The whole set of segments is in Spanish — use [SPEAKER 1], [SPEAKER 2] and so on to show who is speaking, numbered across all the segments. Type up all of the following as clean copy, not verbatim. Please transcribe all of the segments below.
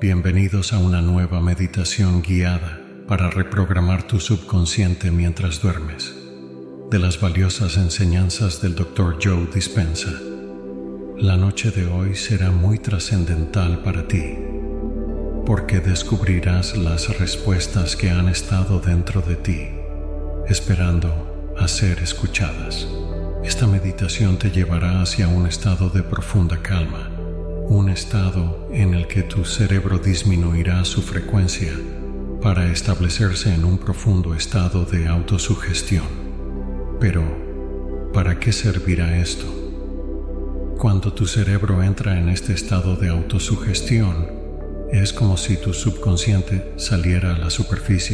[SPEAKER 1] Bienvenidos a una nueva meditación guiada para reprogramar tu subconsciente mientras duermes, de las valiosas enseñanzas del Dr. Joe Dispenza. La noche de hoy será muy trascendental para ti, porque descubrirás las respuestas que han estado dentro de ti, esperando a ser escuchadas. Esta meditación te llevará hacia un estado de profunda calma, un estado en el que tu cerebro disminuirá su frecuencia para establecerse en un profundo estado de autosugestión. Pero, ¿para qué servirá esto? Cuando tu cerebro entra en este estado de autosugestión, es como si tu subconsciente saliera a la superficie.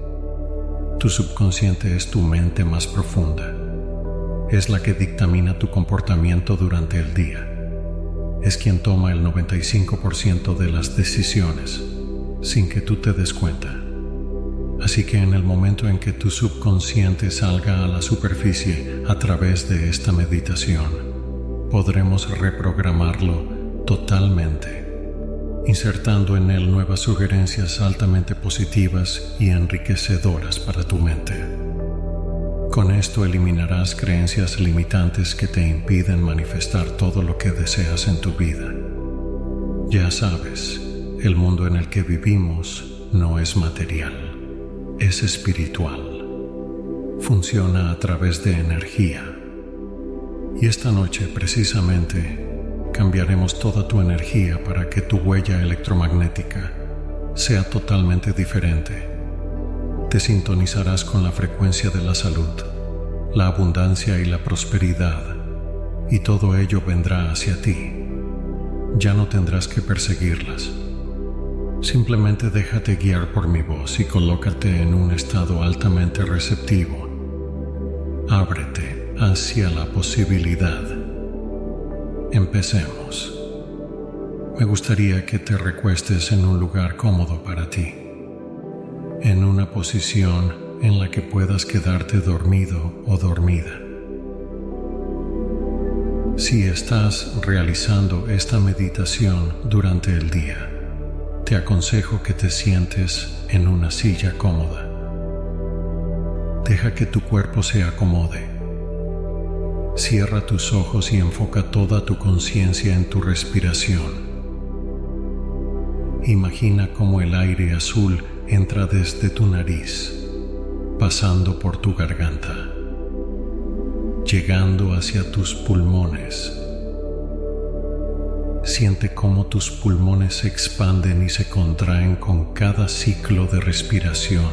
[SPEAKER 1] Tu subconsciente es tu mente más profunda. Es la que dictamina tu comportamiento durante el día. Es quien toma el 95% de las decisiones, sin que tú te des cuenta. Así que en el momento en que tu subconsciente salga a la superficie a través de esta meditación, podremos reprogramarlo totalmente, insertando en él nuevas sugerencias altamente positivas y enriquecedoras para tu mente. Con esto eliminarás creencias limitantes que te impiden manifestar todo lo que deseas en tu vida. Ya sabes, el mundo en el que vivimos no es material, es espiritual. Funciona a través de energía. Y esta noche, precisamente, cambiaremos toda tu energía para que tu huella electromagnética sea totalmente diferente. Te sintonizarás con la frecuencia de la salud, la abundancia y la prosperidad, y todo ello vendrá hacia ti. Ya no tendrás que perseguirlas. Simplemente déjate guiar por mi voz y colócate en un estado altamente receptivo. Ábrete hacia la posibilidad. Empecemos. Me gustaría que te recuestes en un lugar cómodo para ti, en una posición en la que puedas quedarte dormido o dormida. Si estás realizando esta meditación durante el día, te aconsejo que te sientes en una silla cómoda. Deja que tu cuerpo se acomode. Cierra tus ojos y enfoca toda tu conciencia en tu respiración. Imagina cómo el aire azul entra desde tu nariz, pasando por tu garganta, llegando hacia tus pulmones. Siente cómo tus pulmones se expanden y se contraen con cada ciclo de respiración.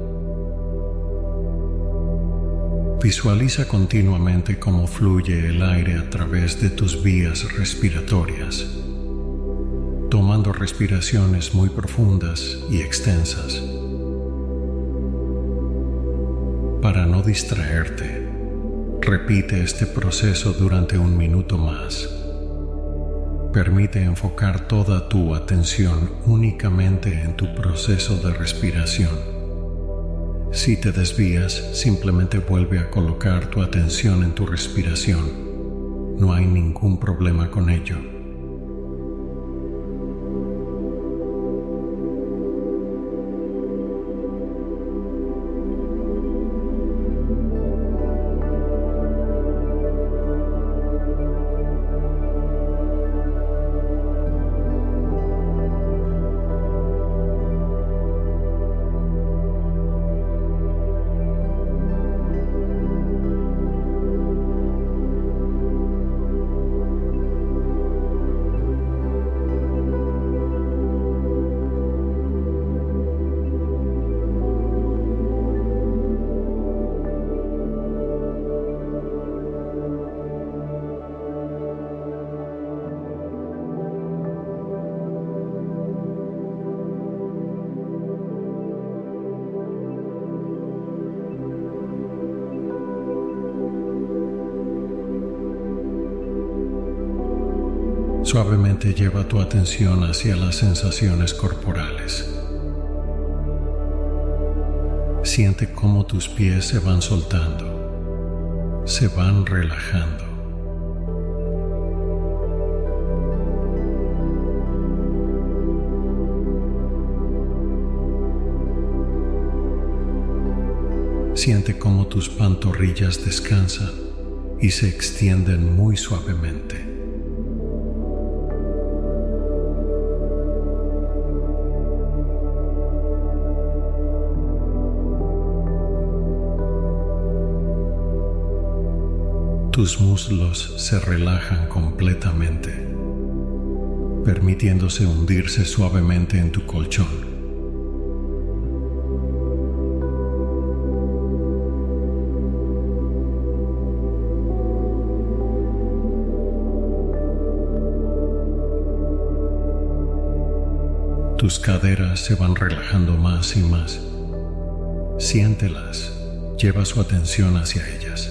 [SPEAKER 1] Visualiza continuamente cómo fluye el aire a través de tus vías respiratorias, tomando respiraciones muy profundas y extensas. Para no distraerte, repite este proceso durante un minuto más. Permite enfocar toda tu atención únicamente en tu proceso de respiración. Si te desvías, simplemente vuelve a colocar tu atención en tu respiración. No hay ningún problema con ello. Suavemente lleva tu atención hacia las sensaciones corporales. Siente cómo tus pies se van soltando, se van relajando. Siente cómo tus pantorrillas descansan y se extienden muy suavemente. Tus muslos se relajan completamente, permitiéndose hundirse suavemente en tu colchón. Tus caderas se van relajando más y más. Siéntelas, lleva su atención hacia ellas.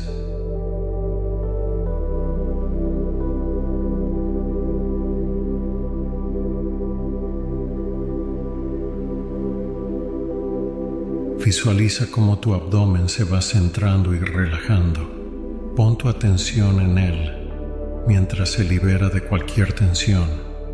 [SPEAKER 1] Visualiza cómo tu abdomen se va centrando y relajando. Pon tu atención en él mientras se libera de cualquier tensión.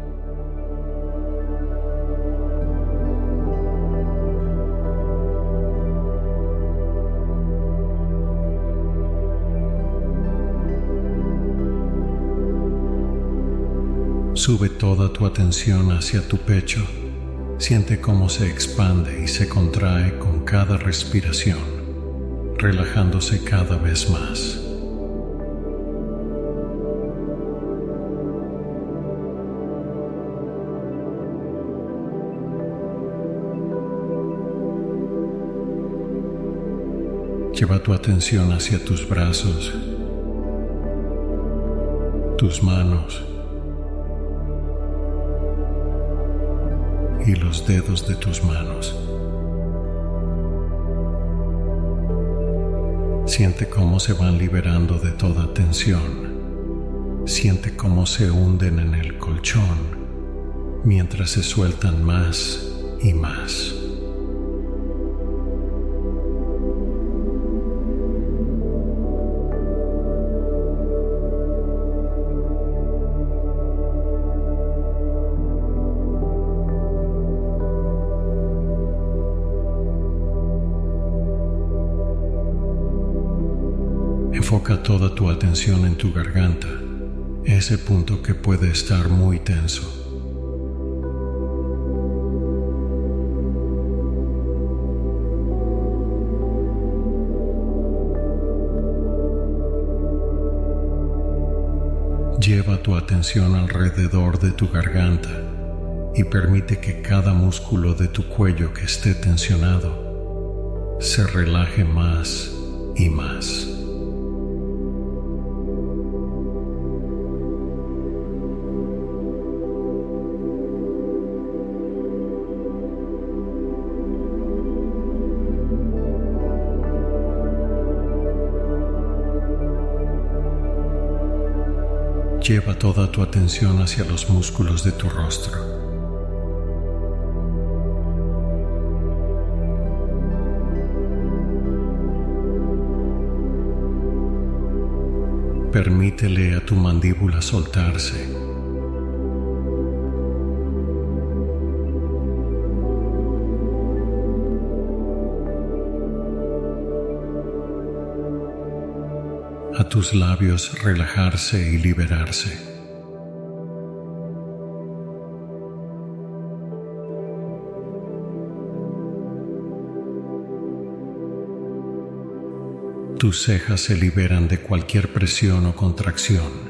[SPEAKER 1] Sube toda tu atención hacia tu pecho. Siente cómo se expande y se contrae con cada respiración, relajándose cada vez más. Lleva tu atención hacia tus brazos, tus manos y los dedos de tus manos. Siente cómo se van liberando de toda tensión. Siente cómo se hunden en el colchón mientras se sueltan más y más. Enfoca toda tu atención en tu garganta, ese punto que puede estar muy tenso. Lleva tu atención alrededor de tu garganta y permite que cada músculo de tu cuello que esté tensionado se relaje más y más. Lleva toda tu atención hacia los músculos de tu rostro. Permítele a tu mandíbula soltarse. A tus labios relajarse y liberarse. Tus cejas se liberan de cualquier presión o contracción.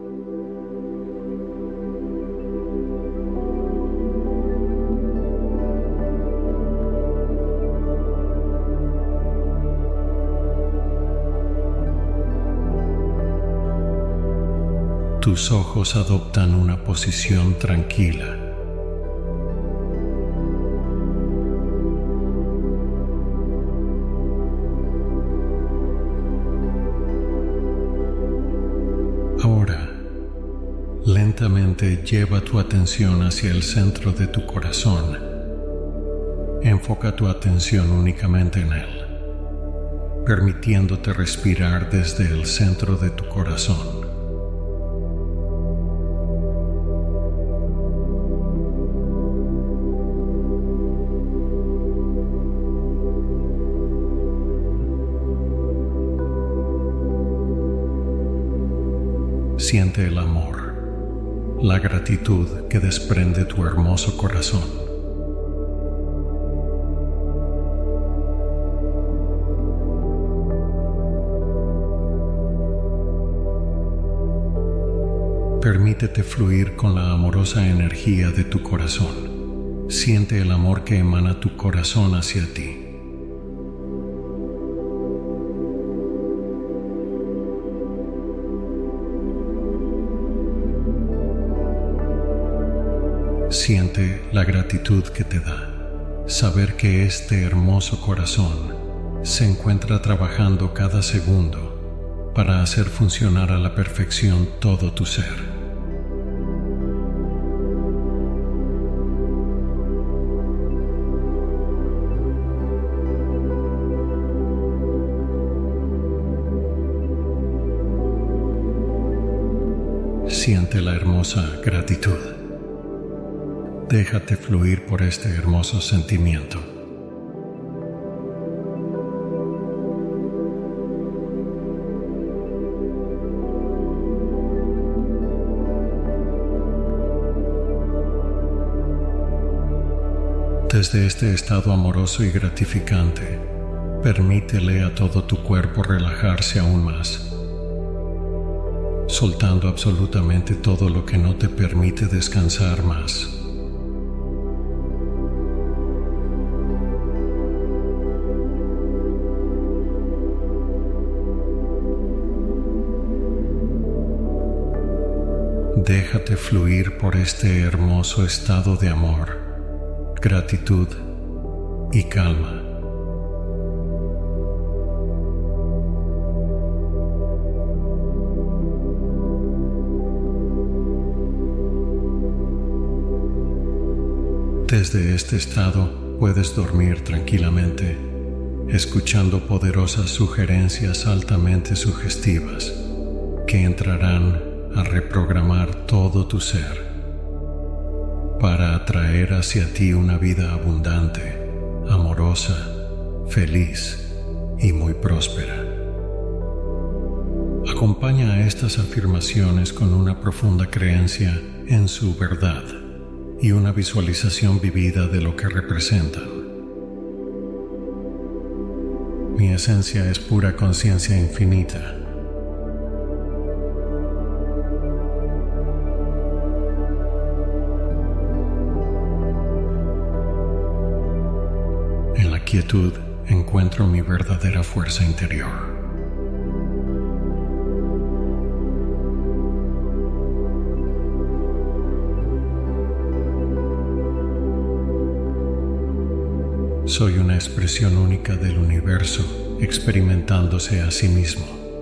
[SPEAKER 1] Tus ojos adoptan una posición tranquila. Ahora, lentamente lleva tu atención hacia el centro de tu corazón. Enfoca tu atención únicamente en él, permitiéndote respirar desde el centro de tu corazón. Siente el amor, la gratitud que desprende tu hermoso corazón. Permítete fluir con la amorosa energía de tu corazón. Siente el amor que emana tu corazón hacia ti. Siente la gratitud que te da saber que este hermoso corazón se encuentra trabajando cada segundo para hacer funcionar a la perfección todo tu ser. Siente la hermosa gratitud. Déjate fluir por este hermoso sentimiento. Desde este estado amoroso y gratificante, permítele a todo tu cuerpo relajarse aún más, soltando absolutamente todo lo que no te permite descansar más. Déjate fluir por este hermoso estado de amor, gratitud y calma. Desde este estado puedes dormir tranquilamente, escuchando poderosas sugerencias altamente sugestivas que entrarán a reprogramar todo tu ser para atraer hacia ti una vida abundante, amorosa, feliz y muy próspera. Acompaña a estas afirmaciones con una profunda creencia en su verdad y una visualización vivida de lo que representan. Mi esencia es pura conciencia infinita. En la quietud encuentro mi verdadera fuerza interior. Soy una expresión única del universo, experimentándose a sí mismo.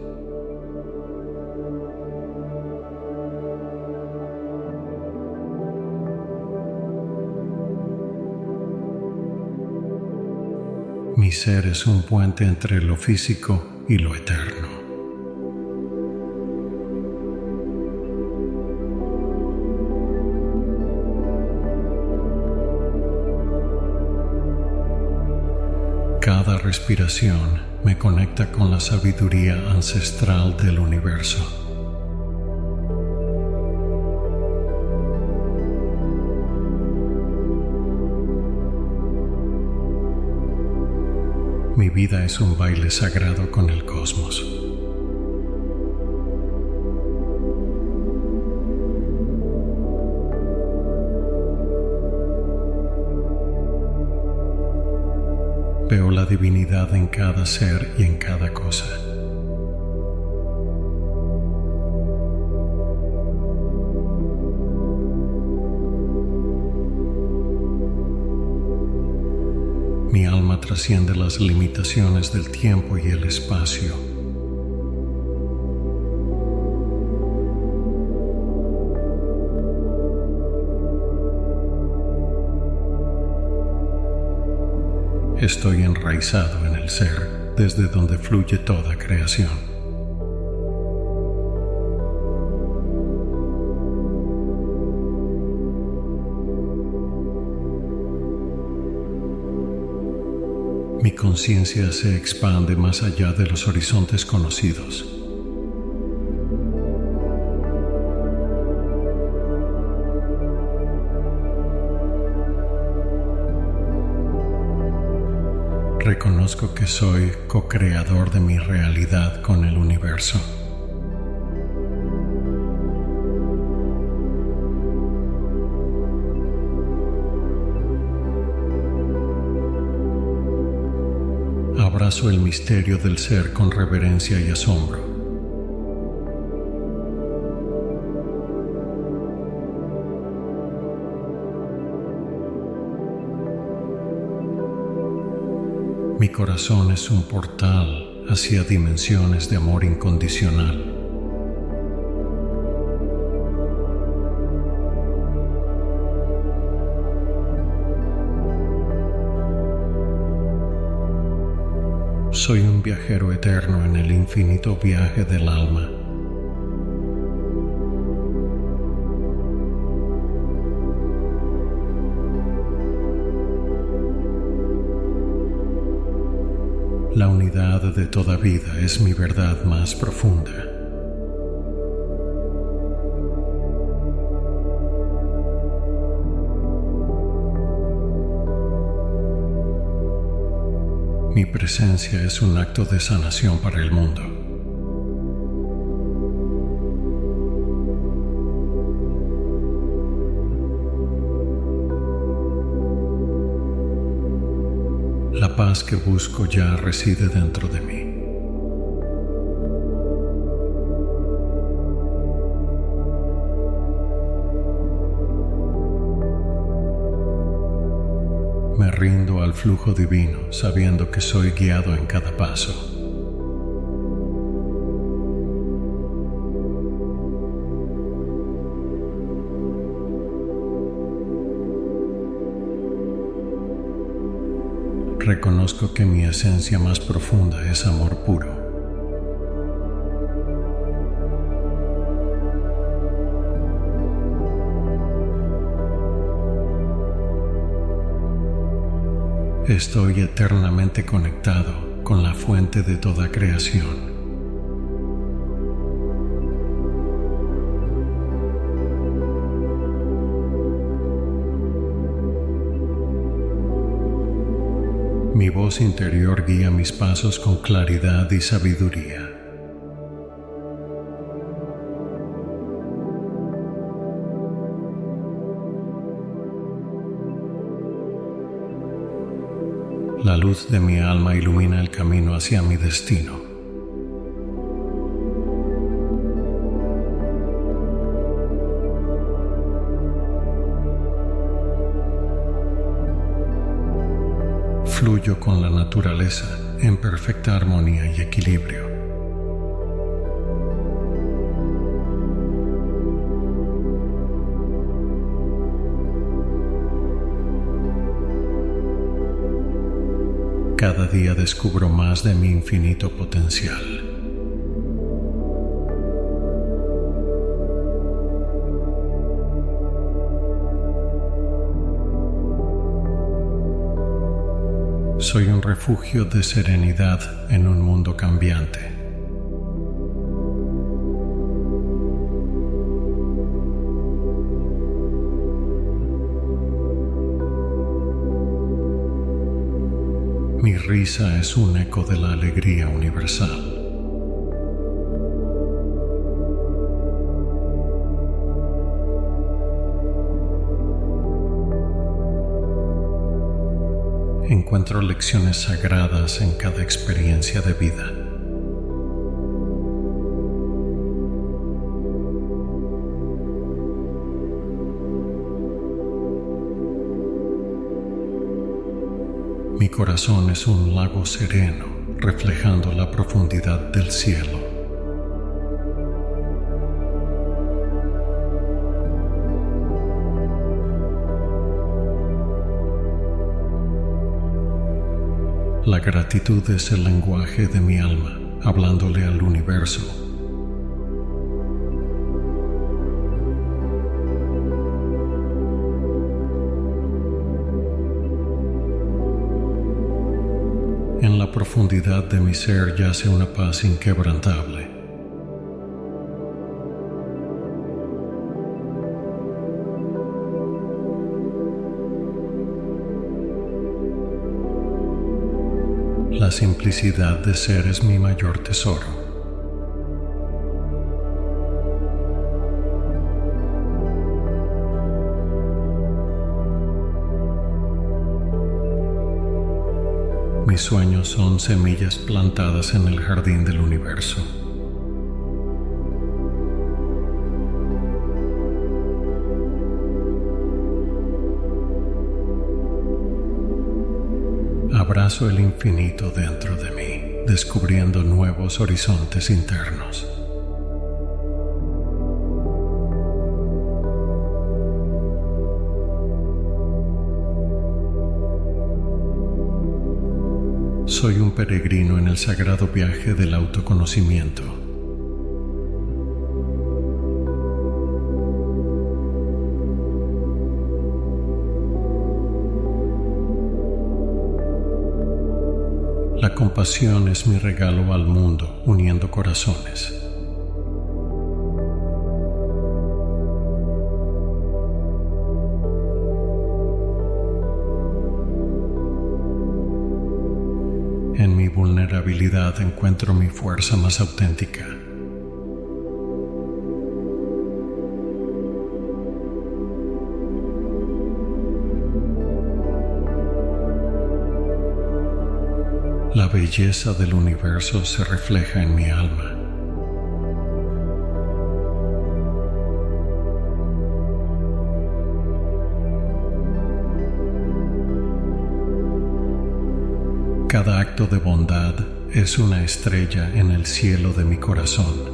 [SPEAKER 1] Mi ser es un puente entre lo físico y lo eterno. Cada respiración me conecta con la sabiduría ancestral del universo. Mi vida es un baile sagrado con el cosmos. Veo la divinidad en cada ser y en cada cosa. Mi alma trasciende las limitaciones del tiempo y el espacio. Estoy enraizado en el ser, desde donde fluye toda creación. Mi conciencia se expande más allá de los horizontes conocidos. Reconozco que soy co-creador de mi realidad con el universo. Abrazo el misterio del ser con reverencia y asombro. Mi corazón es un portal hacia dimensiones de amor incondicional. Soy un viajero eterno en el infinito viaje del alma. La unidad de toda vida es mi verdad más profunda. Mi presencia es un acto de sanación para el mundo. La paz que busco ya reside dentro de mí. Me rindo al flujo divino, sabiendo que soy guiado en cada paso. Reconozco que mi esencia más profunda es amor puro. Estoy eternamente conectado con la fuente de toda creación. Mi voz interior guía mis pasos con claridad y sabiduría. La luz de mi alma ilumina el camino hacia mi destino. Fluyo con la naturaleza en perfecta armonía y equilibrio. Cada día descubro más de mi infinito potencial. Soy un refugio de serenidad en un mundo cambiante. Mi risa es un eco de la alegría universal. Encuentro lecciones sagradas en cada experiencia de vida. Mi corazón es un lago sereno, reflejando la profundidad del cielo. La gratitud es el lenguaje de mi alma, hablándole al universo. En la profundidad de mi ser yace una paz inquebrantable. La simplicidad de ser es mi mayor tesoro. Mis sueños son semillas plantadas en el jardín del universo. Abrazo el infinito dentro de mí, descubriendo nuevos horizontes internos. Soy un peregrino en el sagrado viaje del autoconocimiento. La compasión es mi regalo al mundo, uniendo corazones. En mi vulnerabilidad encuentro mi fuerza más auténtica. La belleza del universo se refleja en mi alma. Cada acto de bondad es una estrella en el cielo de mi corazón.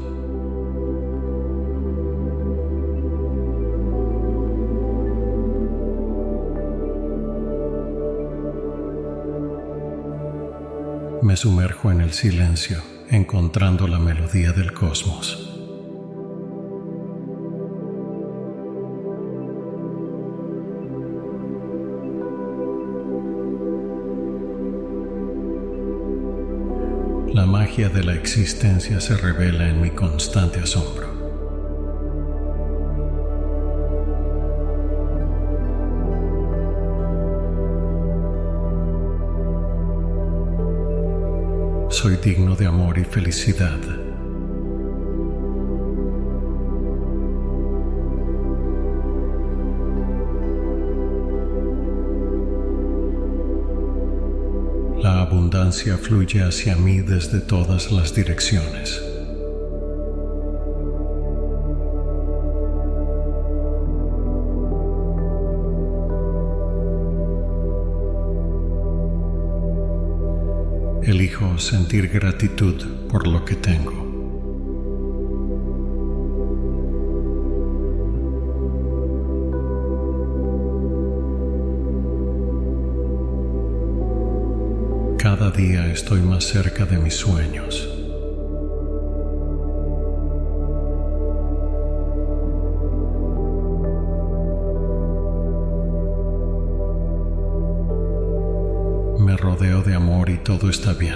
[SPEAKER 1] Me sumerjo en el silencio, encontrando la melodía del cosmos. La magia de la existencia se revela en mi constante asombro. Soy digno de amor y felicidad. La abundancia fluye hacia mí desde todas las direcciones. Elijo sentir gratitud por lo que tengo. Cada día estoy más cerca de mis sueños. Me rodeo de amor y todo está bien.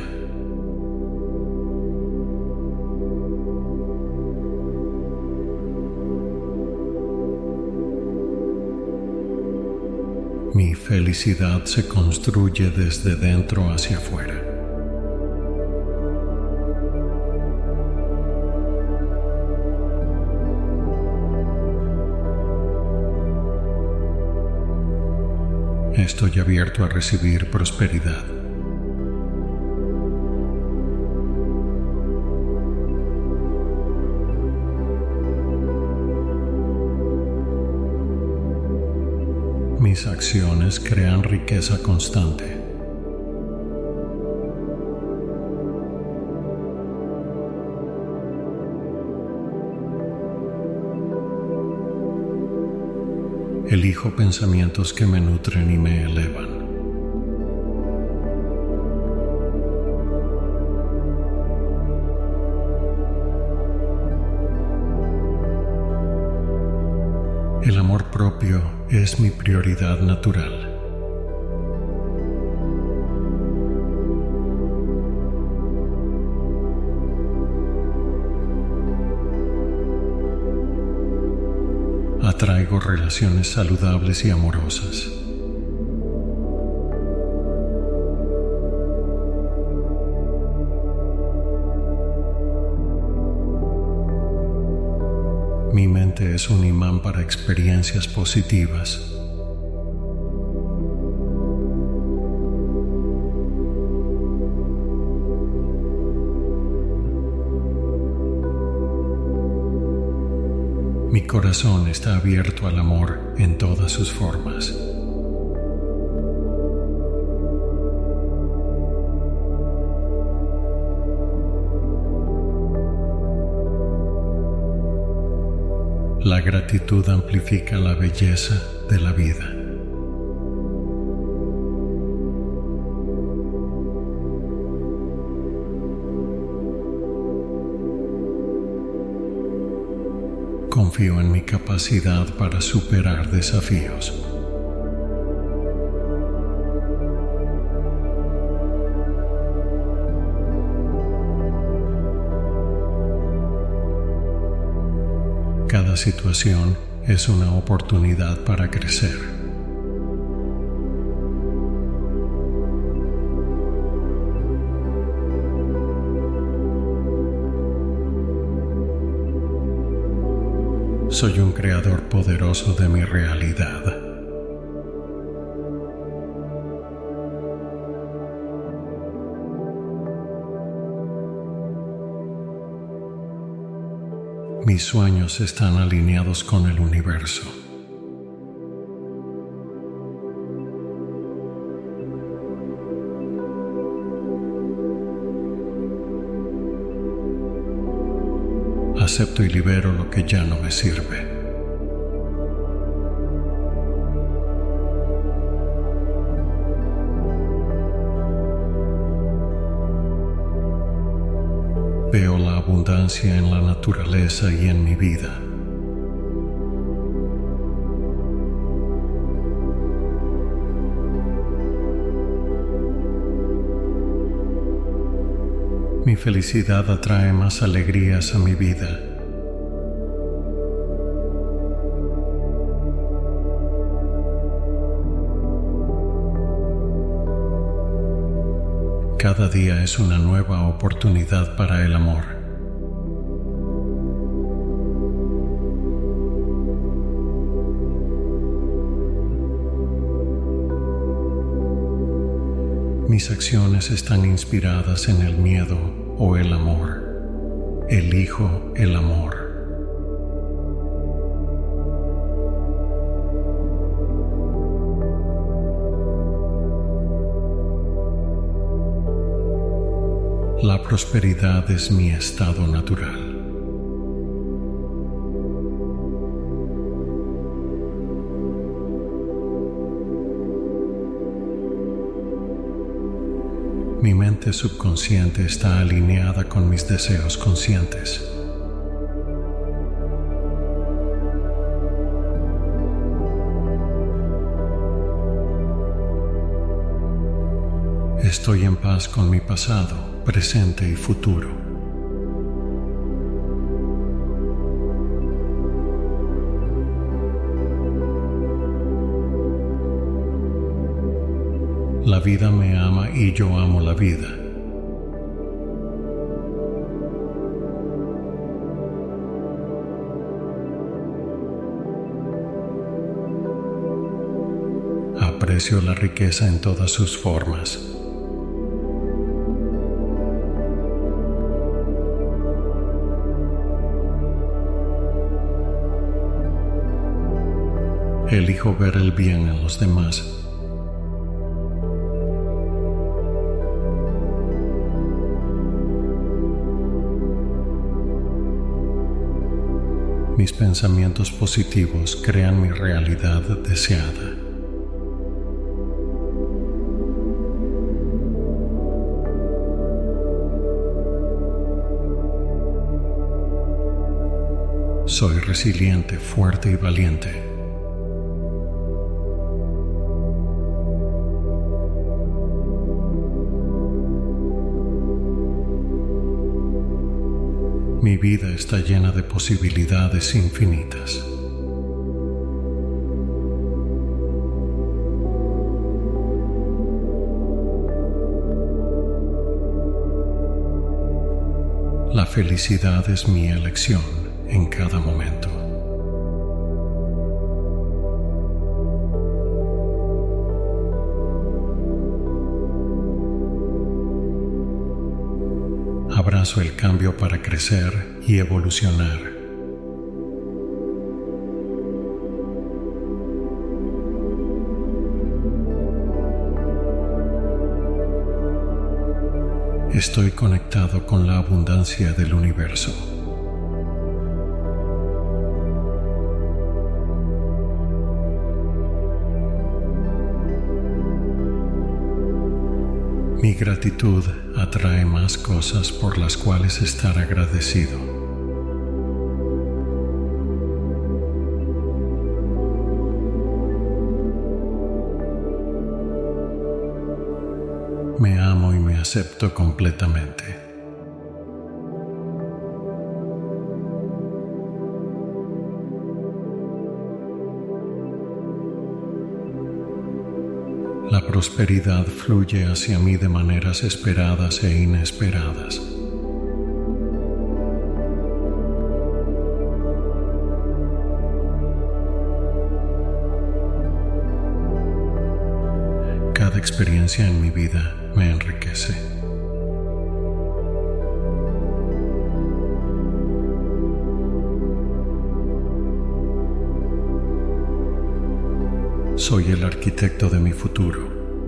[SPEAKER 1] Mi felicidad se construye desde dentro hacia afuera. Estoy abierto a recibir prosperidad. Mis acciones crean riqueza constante. Elijo pensamientos que me nutren y me elevan. El amor propio es mi prioridad natural. Atraigo relaciones saludables y amorosas. mente es un imán para experiencias positivas. Mi corazón está abierto al amor en todas sus formas. La gratitud amplifica la belleza de la vida. Confío en mi capacidad para superar desafíos. Cada situación es una oportunidad para crecer. Soy un creador poderoso de mi realidad. Mis sueños están alineados con el universo. Acepto y libero lo que ya no me sirve. Veo la abundancia en la naturaleza y en mi vida. Mi felicidad atrae más alegrías a mi vida. Cada día es una nueva oportunidad para el amor. Mis acciones están inspiradas en el miedo o el amor. Elijo el amor. La prosperidad es mi estado natural. Mi mente subconsciente está alineada con mis deseos conscientes. Estoy en paz con mi pasado, presente y futuro. La vida me ama y yo amo la vida. Aprecio la riqueza en todas sus formas. Elijo ver el bien en los demás. Mis pensamientos positivos crean mi realidad deseada. Soy resiliente, fuerte y valiente. Mi vida está llena de posibilidades infinitas. La felicidad es mi elección en cada momento. abrazo el cambio para crecer y evolucionar. Estoy conectado con la abundancia del universo. Mi gratitud atrae más cosas por las cuales estar agradecido. Me amo y me acepto completamente. La prosperidad fluye hacia mí de maneras esperadas e inesperadas. Cada experiencia en mi vida me enriquece. Soy el arquitecto de mi futuro.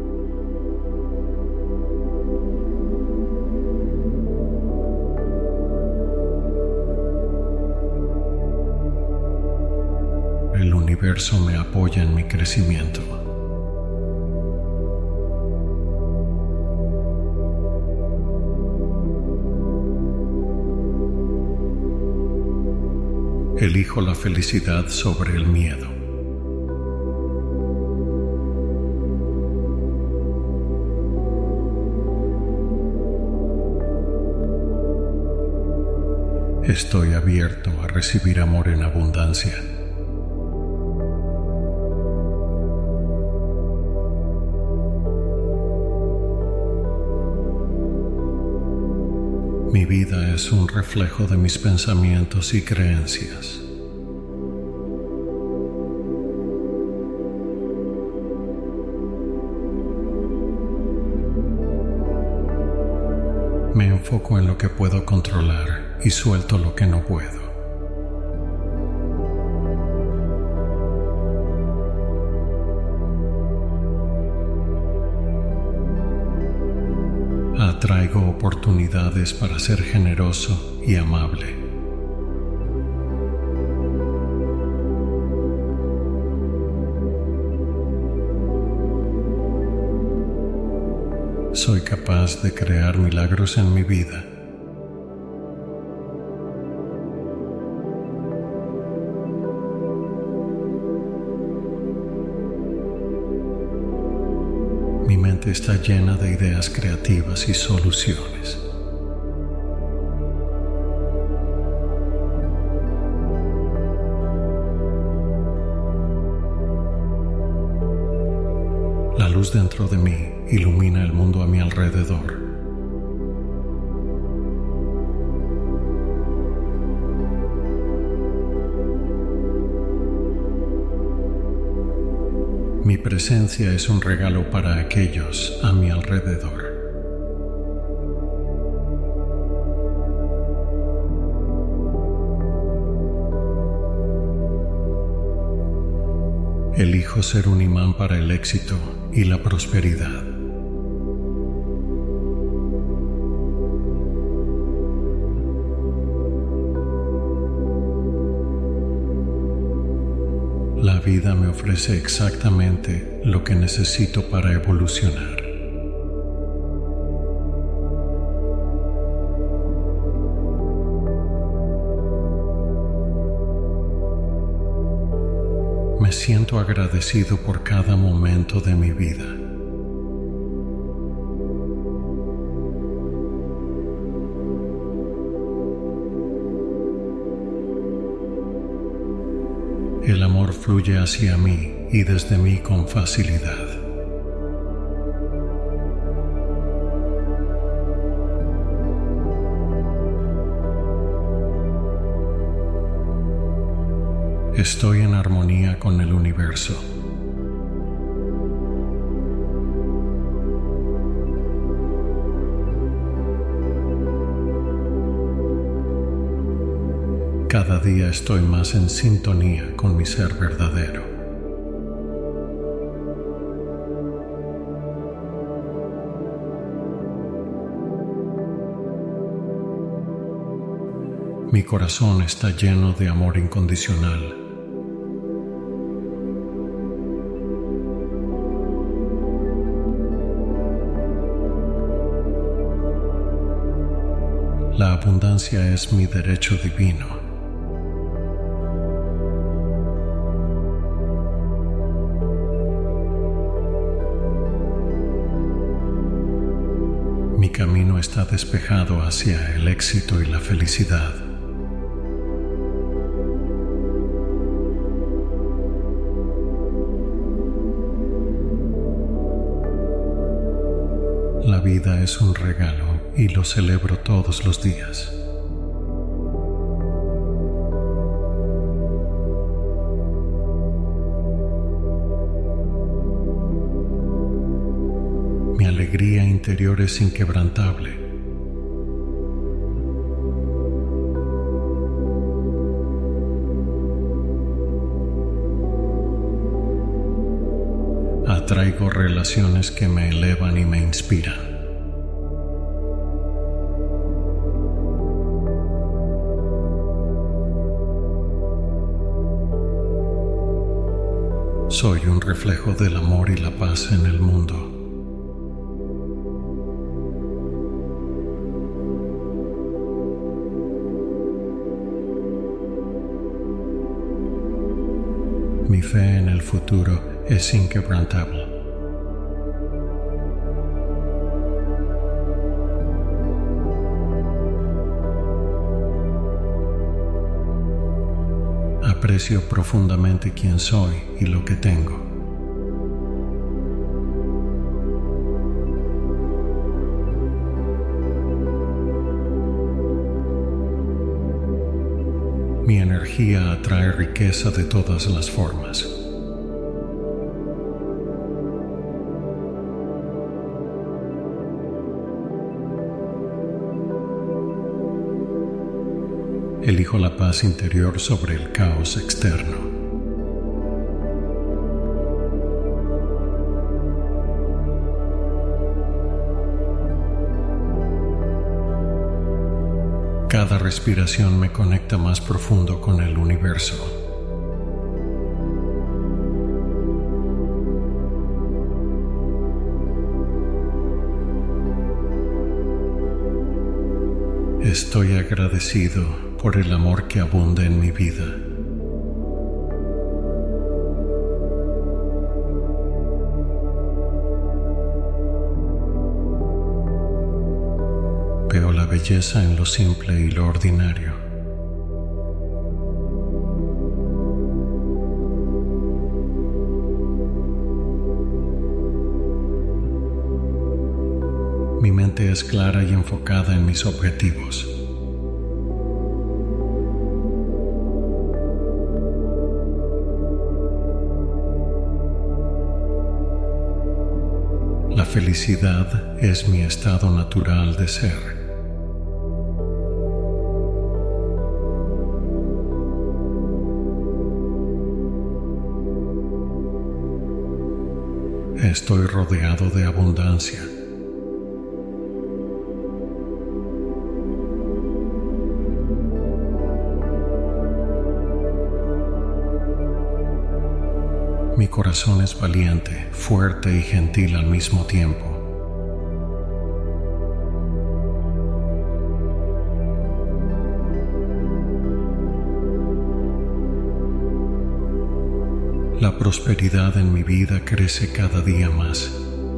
[SPEAKER 1] El universo me apoya en mi crecimiento. Elijo la felicidad sobre el miedo. Estoy abierto a recibir amor en abundancia. Mi vida es un reflejo de mis pensamientos y creencias. Me enfoco en lo que puedo controlar y suelto lo que no puedo. Atraigo oportunidades para ser generoso y amable. Soy capaz de crear milagros en mi vida. Mi mente está llena de ideas creativas y soluciones. La luz dentro de mí ilumina el mundo a mi alrededor. Mi presencia es un regalo para aquellos a mi alrededor. Elijo ser un imán para el éxito y la prosperidad. La vida me ofrece exactamente lo que necesito para evolucionar. Me siento agradecido por cada momento de mi vida. El amor fluye hacia mí y desde mí con facilidad. Estoy en armonía con el universo. Cada día estoy más en sintonía con mi ser verdadero. Mi corazón está lleno de amor incondicional. La abundancia es mi derecho divino. Mi camino está despejado hacia el éxito y la felicidad. La vida es un regalo y lo celebro todos los días. Mi alegría interior es inquebrantable. Atraigo relaciones que me elevan y me inspiran. Soy un reflejo del amor y la paz en el mundo. Mi fe en el futuro es inquebrantable. Aprecio profundamente quién soy y lo que tengo. Mi energía atrae riqueza de todas las formas. Elijo la paz interior sobre el caos externo. Cada respiración me conecta más profundo con el universo. Estoy agradecido por el amor que abunda en mi vida. Veo la belleza en lo simple y lo ordinario. Mi mente es clara y enfocada en mis objetivos. La felicidad es mi estado natural de ser. Estoy rodeado de abundancia. Mi corazón es valiente, fuerte y gentil al mismo tiempo. La prosperidad en mi vida crece cada día más.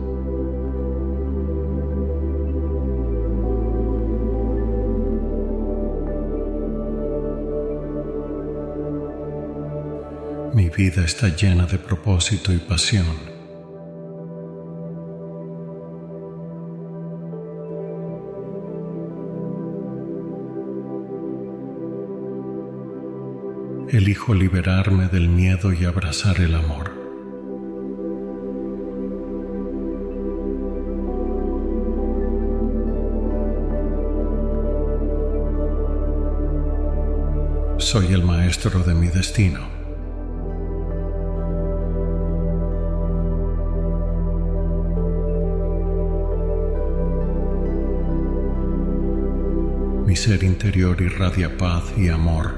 [SPEAKER 1] Mi vida está llena de propósito y pasión. Elijo liberarme del miedo y abrazar el amor. Soy el maestro de mi destino. Mi ser interior irradia paz y amor.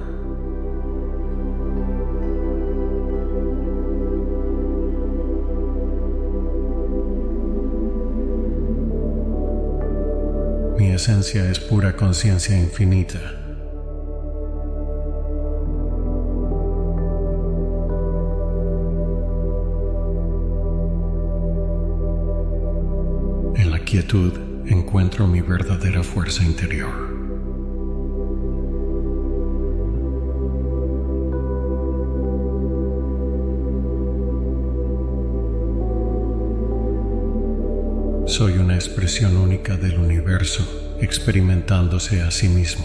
[SPEAKER 1] Mi esencia es pura conciencia infinita. En la quietud encuentro mi verdadera fuerza interior. Soy una expresión única del universo, experimentándose a sí mismo.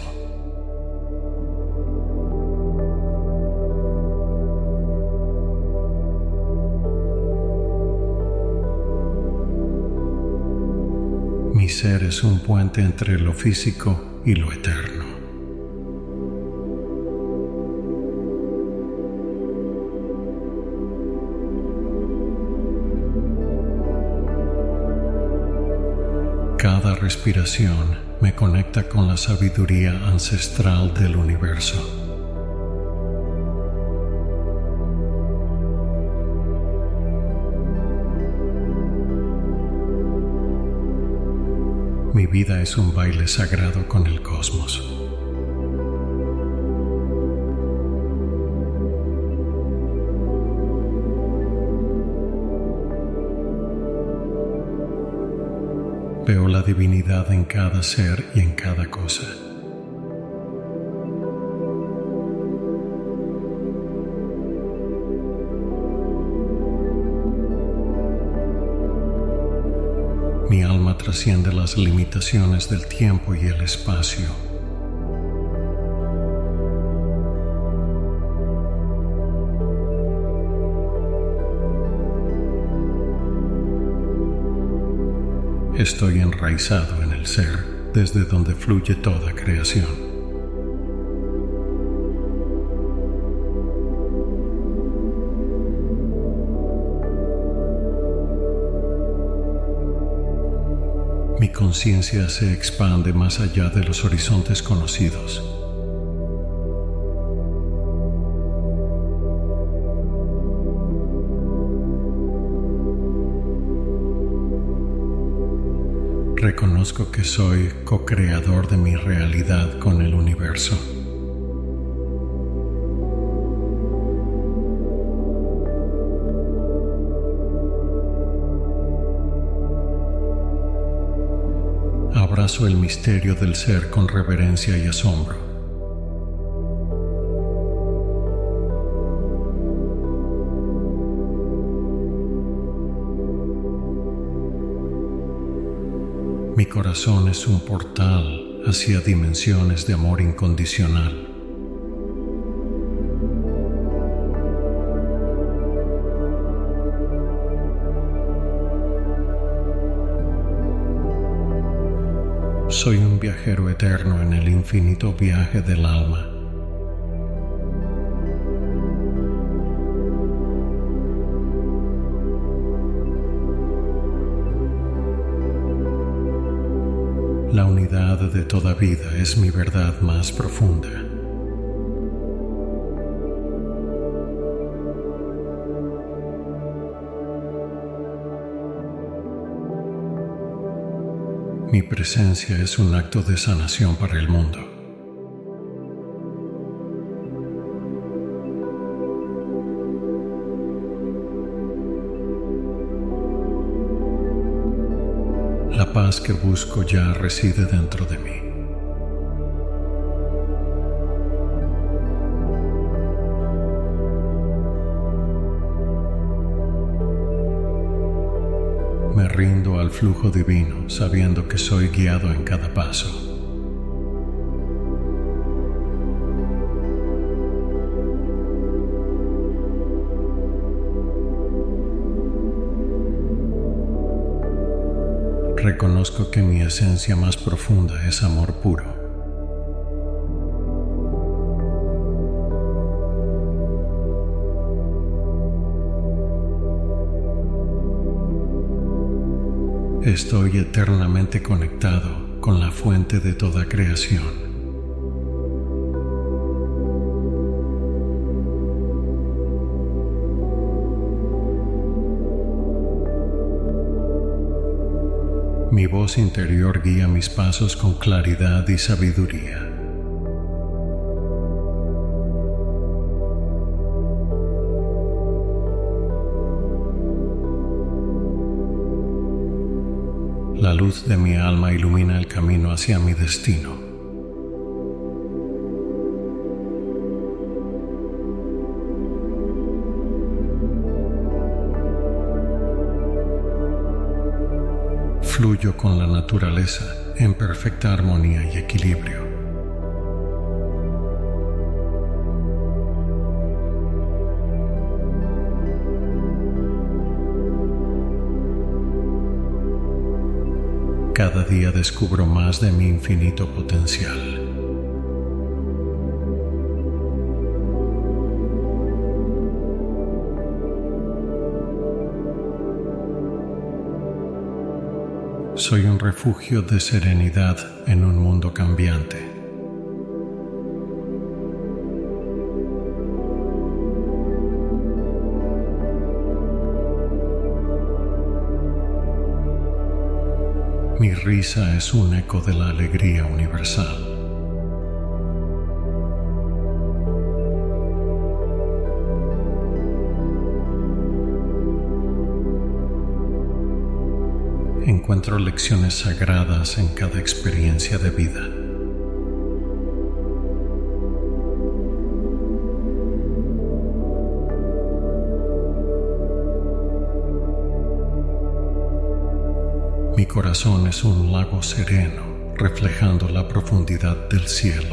[SPEAKER 1] Mi ser es un puente entre lo físico y lo eterno. Cada respiración me conecta con la sabiduría ancestral del universo. Mi vida es un baile sagrado con el cosmos. Veo la divinidad en cada ser y en cada cosa. Mi alma trasciende las limitaciones del tiempo y el espacio. Estoy enraizado en el ser, desde donde fluye toda creación. Mi conciencia se expande más allá de los horizontes conocidos. Reconozco que soy co-creador de mi realidad con el universo. Abrazo el misterio del ser con reverencia y asombro. Mi corazón es un portal hacia dimensiones de amor incondicional. Soy un viajero eterno en el infinito viaje del alma. La unidad de toda vida es mi verdad más profunda. Mi presencia es un acto de sanación para el mundo. La paz que busco ya reside dentro de mí. Me rindo al flujo divino, sabiendo que soy guiado en cada paso. Reconozco que mi esencia más profunda es amor puro. Estoy eternamente conectado con la fuente de toda creación. Mi voz interior guía mis pasos con claridad y sabiduría. La luz de mi alma ilumina el camino hacia mi destino. Fluyo con la naturaleza en perfecta armonía y equilibrio. Cada día descubro más de mi infinito potencial. Soy un refugio de serenidad en un mundo cambiante. Mi risa es un eco de la alegría universal. Encuentro lecciones sagradas en cada experiencia de vida. Mi corazón es un lago sereno, reflejando la profundidad del cielo.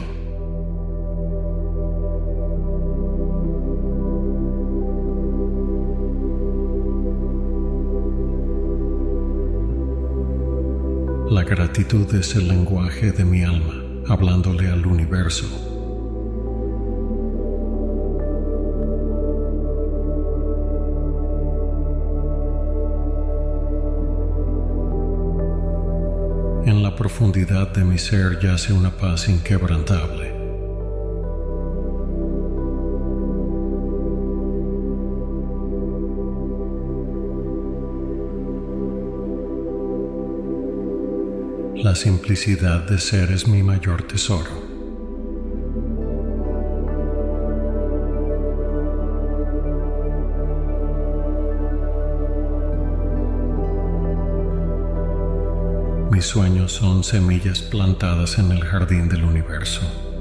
[SPEAKER 1] La gratitud es el lenguaje de mi alma, hablándole al universo. En la profundidad de mi ser yace una paz inquebrantable. La simplicidad de ser es mi mayor tesoro. Mis sueños son semillas plantadas en el jardín del universo.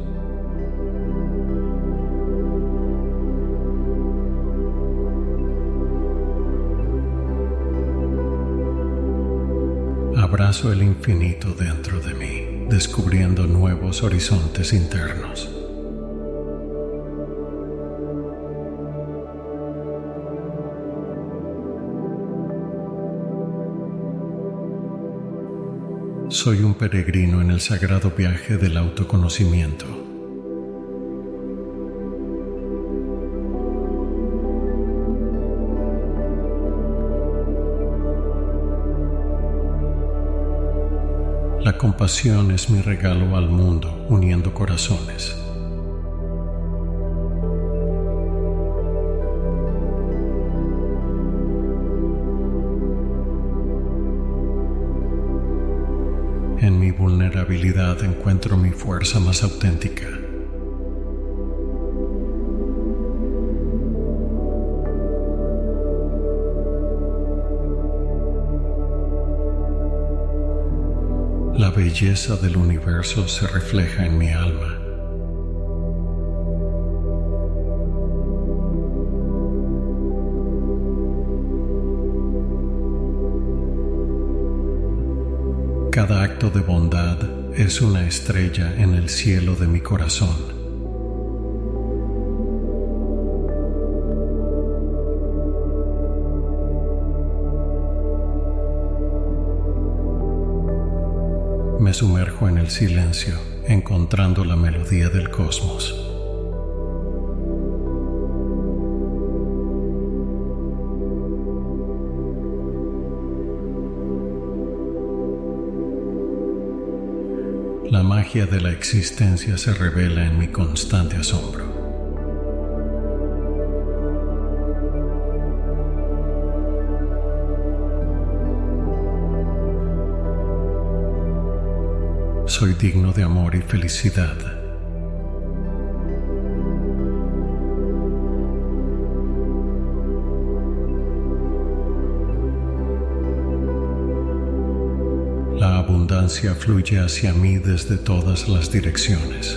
[SPEAKER 1] Abrazo el infinito dentro de mí, descubriendo nuevos horizontes internos. Soy un peregrino en el sagrado viaje del autoconocimiento. La compasión es mi regalo al mundo, uniendo corazones. En mi vulnerabilidad encuentro mi fuerza más auténtica. La belleza del universo se refleja en mi alma. Cada acto de bondad es una estrella en el cielo de mi corazón. Me sumerjo en el silencio, encontrando la melodía del cosmos. La magia de la existencia se revela en mi constante asombro. Soy digno de amor y felicidad. La abundancia fluye hacia mí desde todas las direcciones.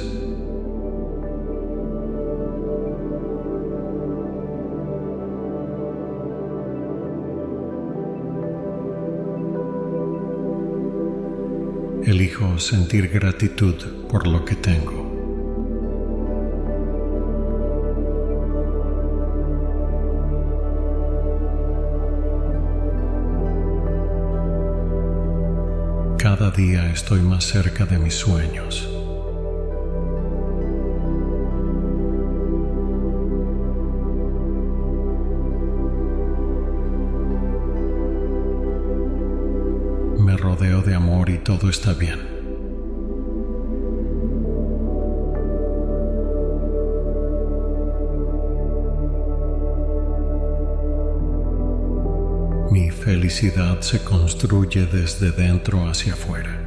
[SPEAKER 1] Elijo sentir gratitud por lo que tengo. Cada día estoy más cerca de mis sueños. Me rodeo de amor y todo está bien. Mi felicidad se construye desde dentro hacia afuera.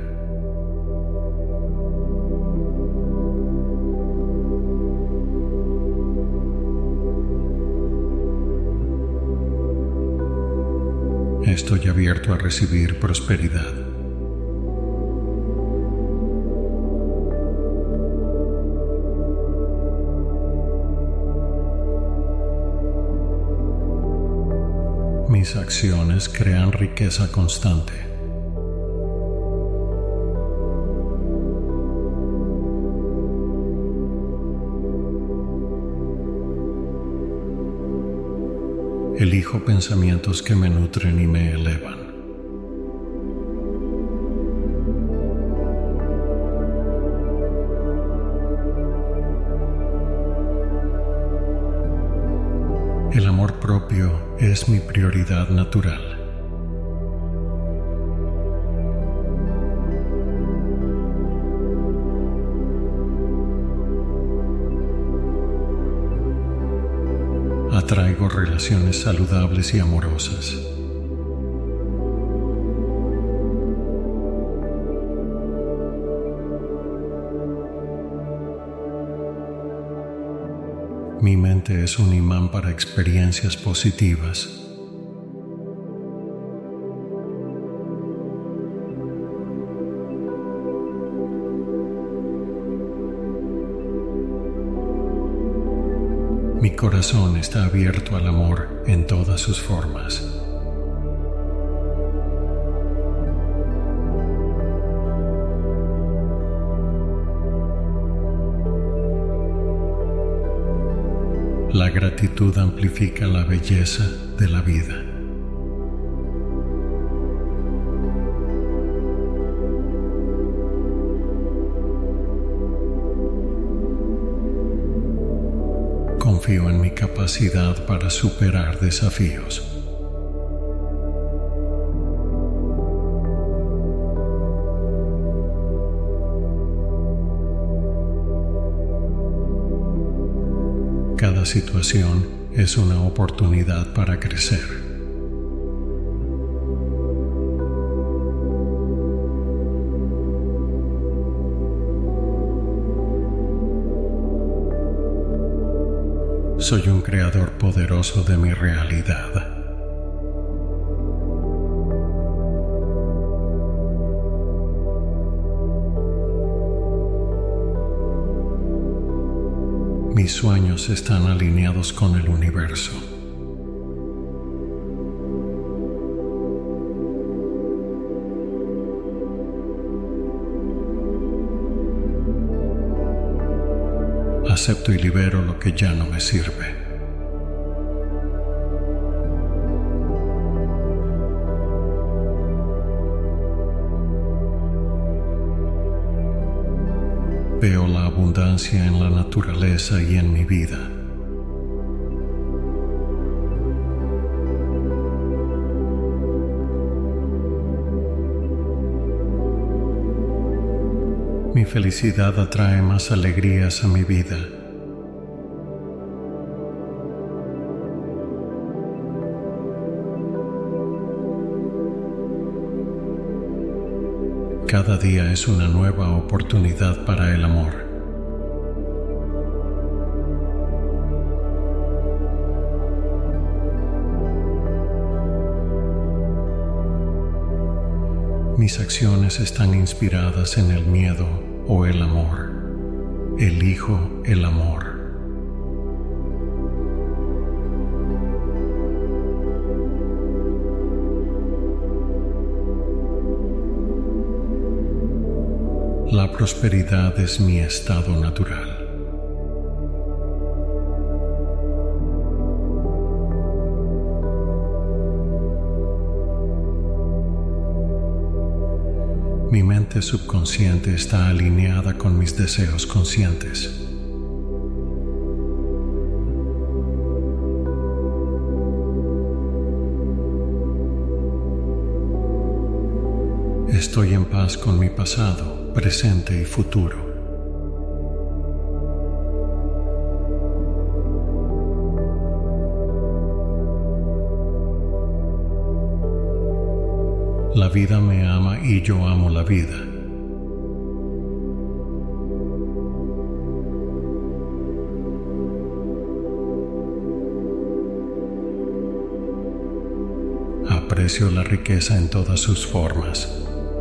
[SPEAKER 1] Estoy abierto a recibir prosperidad. Mis acciones crean riqueza constante. Elijo pensamientos que me nutren y me elevan. El amor propio es mi prioridad natural. Atraigo relaciones saludables y amorosas. Mi mente es un imán para experiencias positivas. Mi corazón está abierto al amor en todas sus formas. La gratitud amplifica la belleza de la vida. Confío en mi capacidad para superar desafíos. Cada situación es una oportunidad para crecer. Soy un creador poderoso de mi realidad. Mis sueños están alineados con el universo. Acepto y libero lo que ya no me sirve. Veo la abundancia en la naturaleza y en mi vida. Mi felicidad atrae más alegrías a mi vida. Cada día es una nueva oportunidad para el amor. Mis acciones están inspiradas en el miedo o el amor. Elijo el amor. La prosperidad es mi estado natural. Mi mente subconsciente está alineada con mis deseos conscientes. Estoy en paz con mi pasado, presente y futuro. La vida me ama y yo amo la vida. Aprecio la riqueza en todas sus formas.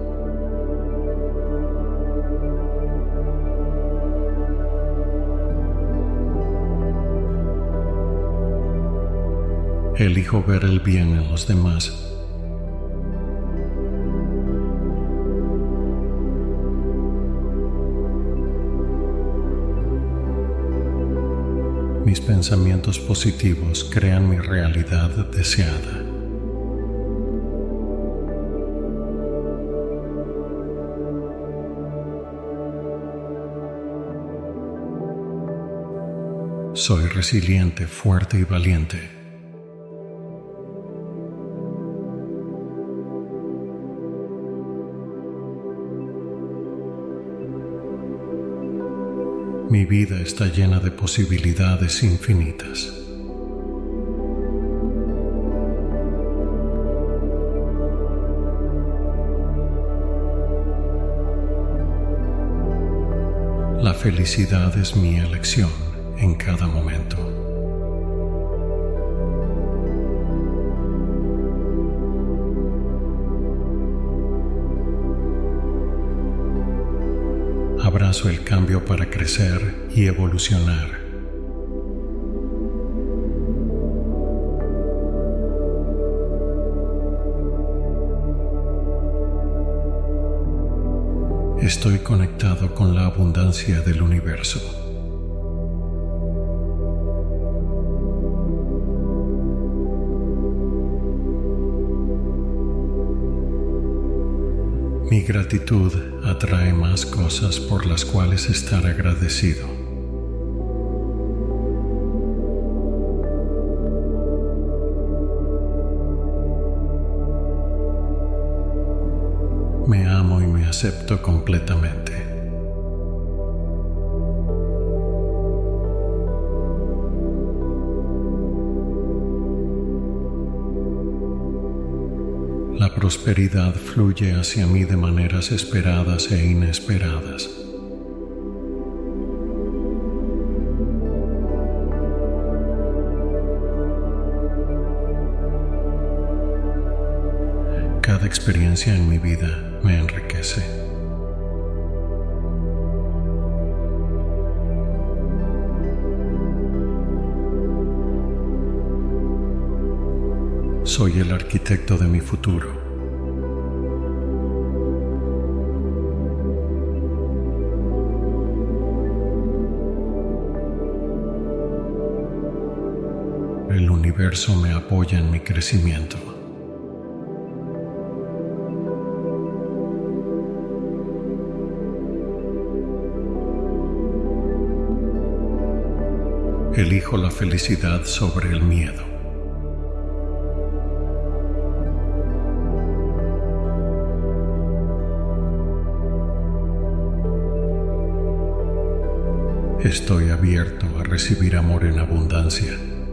[SPEAKER 1] Elijo ver el bien en los demás. Mis pensamientos positivos crean mi realidad deseada. Soy resiliente, fuerte y valiente. Mi vida está llena de posibilidades infinitas. La felicidad es mi elección en cada momento. Abrazo el cambio para crecer y evolucionar. Estoy conectado con la abundancia del universo. Mi gratitud atrae más cosas por las cuales estar agradecido. Me amo y me acepto completamente. La prosperidad fluye hacia mí de maneras esperadas e inesperadas. Cada experiencia en mi vida me enriquece. Soy el arquitecto de mi futuro. El universo me apoya en mi crecimiento. Elijo la felicidad sobre el miedo. Estoy abierto a recibir amor en abundancia.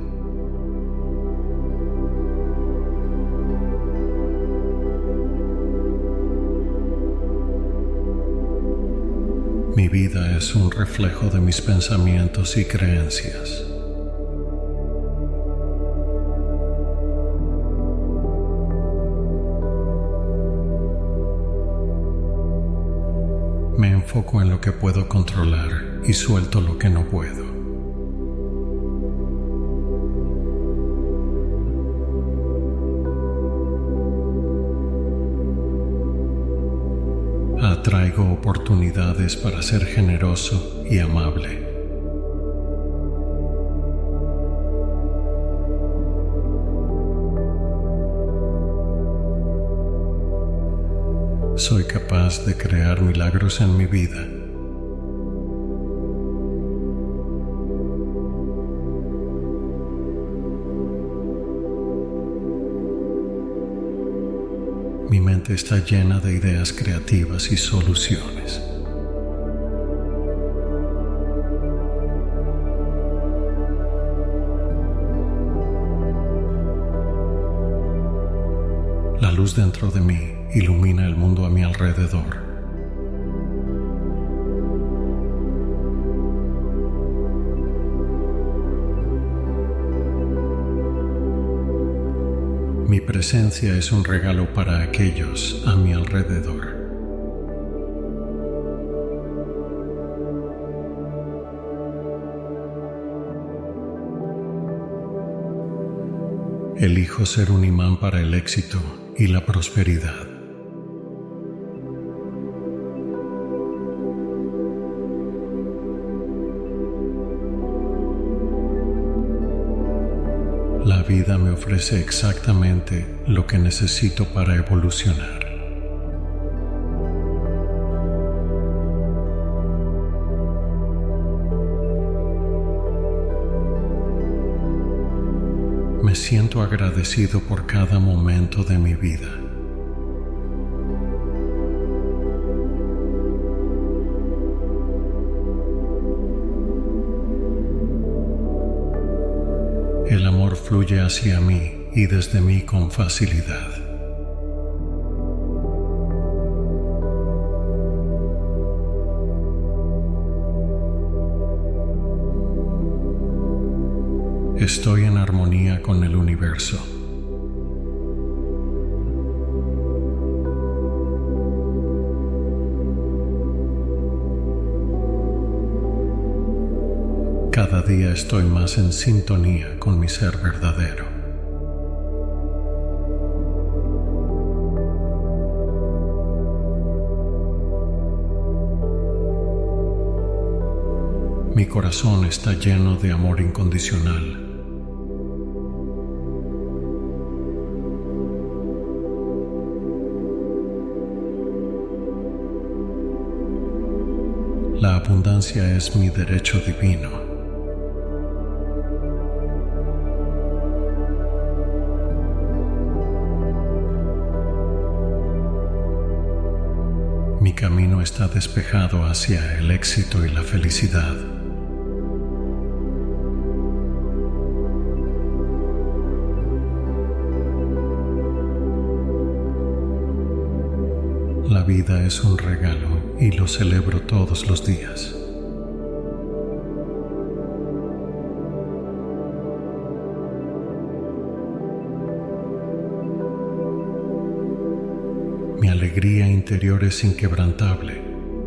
[SPEAKER 1] Mi vida es un reflejo de mis pensamientos y creencias. Me enfoco en lo que puedo controlar y suelto lo que no puedo. Atraigo oportunidades para ser generoso y amable. Soy capaz de crear milagros en mi vida. Mi mente está llena de ideas creativas y soluciones. La luz dentro de mí ilumina el mundo a mi alrededor. Mi presencia es un regalo para aquellos a mi alrededor. Elijo ser un imán para el éxito y la prosperidad. La vida me ofrece exactamente lo que necesito para evolucionar. Me siento agradecido por cada momento de mi vida. El amor fluye hacia mí y desde mí con facilidad. Estoy en armonía con el universo. Cada día estoy más en sintonía con mi ser verdadero. Mi corazón está lleno de amor incondicional. La abundancia es mi derecho divino. Mi camino está despejado hacia el éxito y la felicidad. La vida es un regalo y lo celebro todos los días. Mi alegría interior es inquebrantable.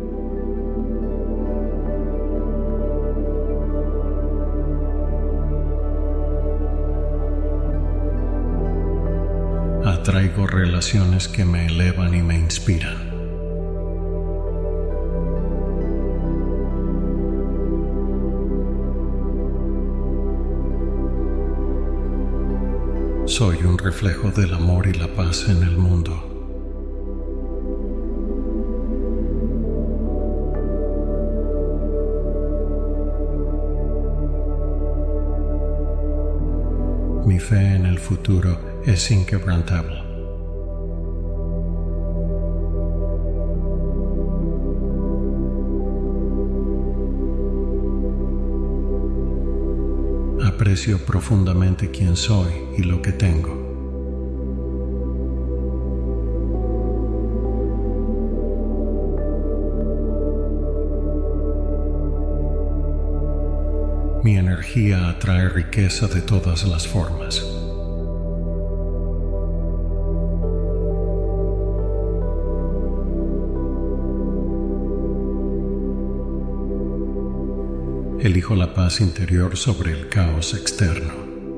[SPEAKER 1] Atraigo relaciones que me elevan y me inspiran. Soy un reflejo del amor y la paz en el mundo. Mi fe en el futuro es inquebrantable. aprecio profundamente quién soy y lo que tengo. Mi energía atrae riqueza de todas las formas. Elijo la paz interior sobre el caos externo.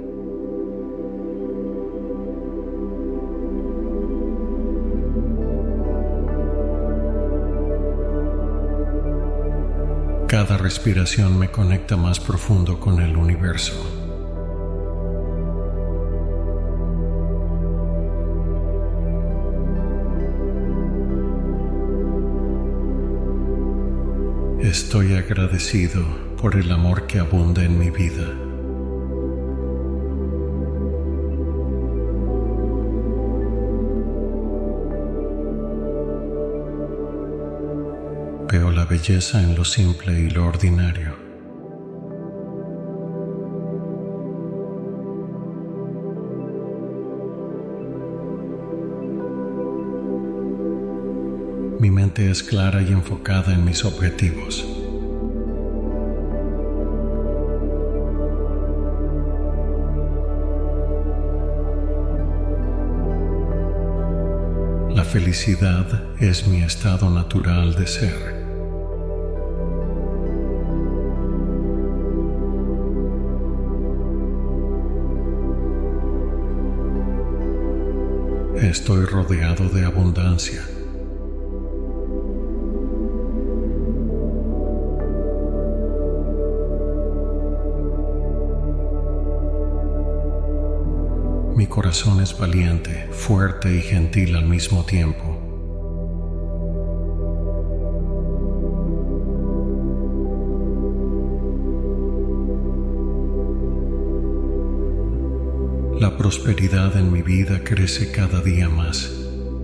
[SPEAKER 1] Cada respiración me conecta más profundo con el universo. Estoy agradecido por el amor que abunda en mi vida. Veo la belleza en lo simple y lo ordinario. Mi mente es clara y enfocada en mis objetivos. La felicidad es mi estado natural de ser. Estoy rodeado de abundancia. Mi corazón es valiente, fuerte y gentil al mismo tiempo. La prosperidad en mi vida crece cada día más.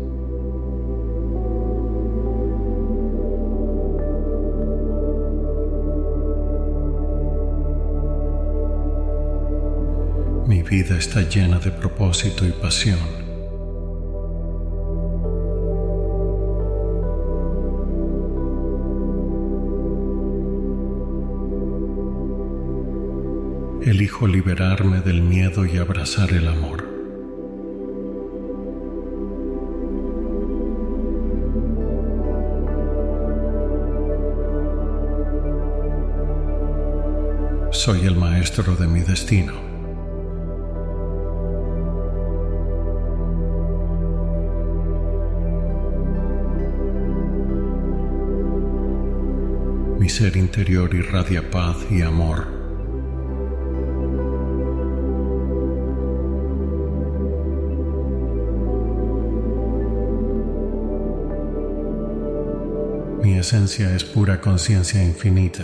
[SPEAKER 1] Mi vida está llena de propósito y pasión. Elijo liberarme del miedo y abrazar el amor. Soy el maestro de mi destino. Mi ser interior irradia paz y amor. Mi esencia es pura conciencia infinita.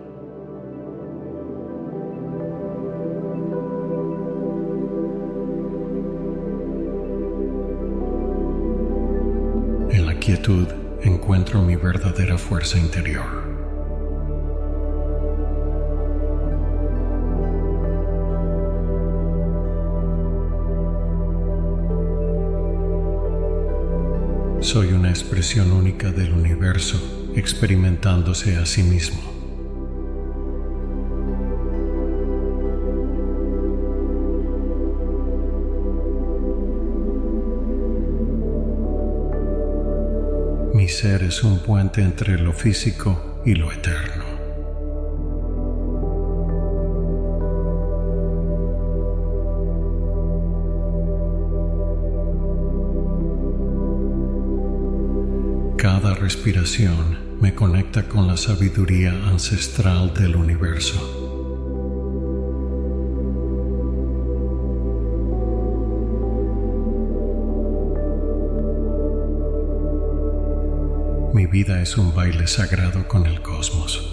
[SPEAKER 1] En la quietud encuentro mi verdadera fuerza interior. Soy una expresión única del universo, experimentándose a sí mismo. Mi ser es un puente entre lo físico y lo eterno. Cada respiración me conecta con la sabiduría ancestral del universo. Mi vida es un baile sagrado con el cosmos.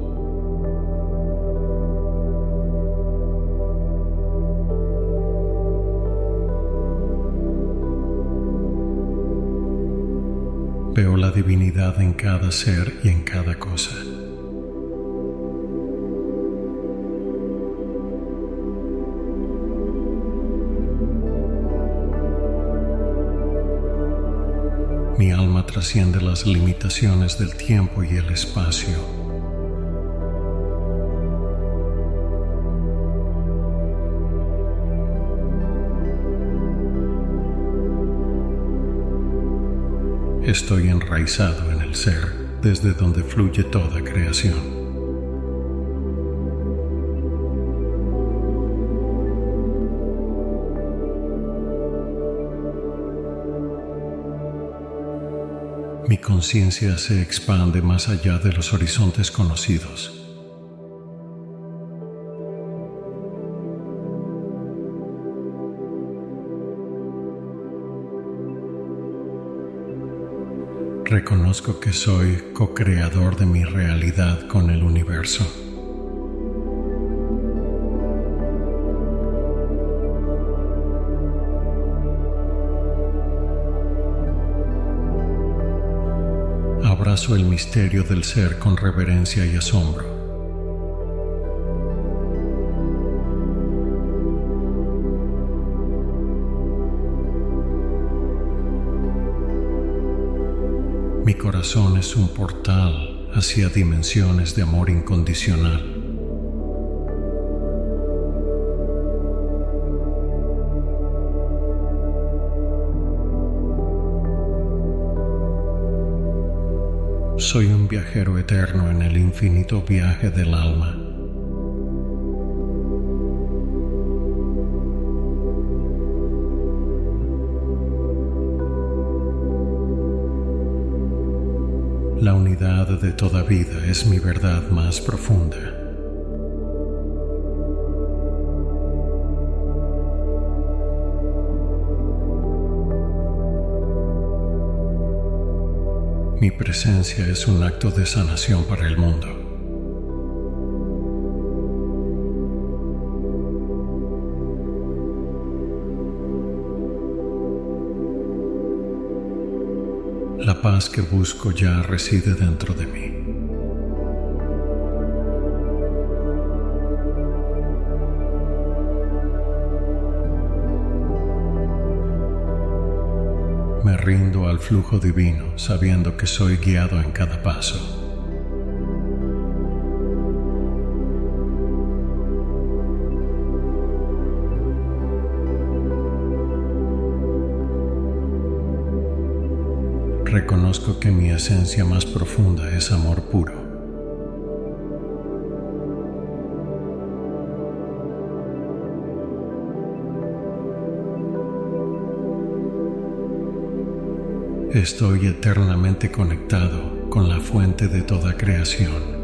[SPEAKER 1] Veo la divinidad en cada ser y en cada cosa. alma trasciende las limitaciones del tiempo y el espacio. Estoy enraizado en el ser, desde donde fluye toda creación. Mi conciencia se expande más allá de los horizontes conocidos. Reconozco que soy co-creador de mi realidad con el universo. Abrazo el misterio del ser con reverencia y asombro. Mi corazón es un portal hacia dimensiones de amor incondicional. Soy un viajero eterno en el infinito viaje del alma. La unidad de toda vida es mi verdad más profunda. Mi presencia es un acto de sanación para el mundo. La paz que busco ya reside dentro de mí. Me rindo al flujo divino, sabiendo que soy guiado en cada paso. Reconozco que mi esencia más profunda es amor puro. Estoy eternamente conectado con la fuente de toda creación.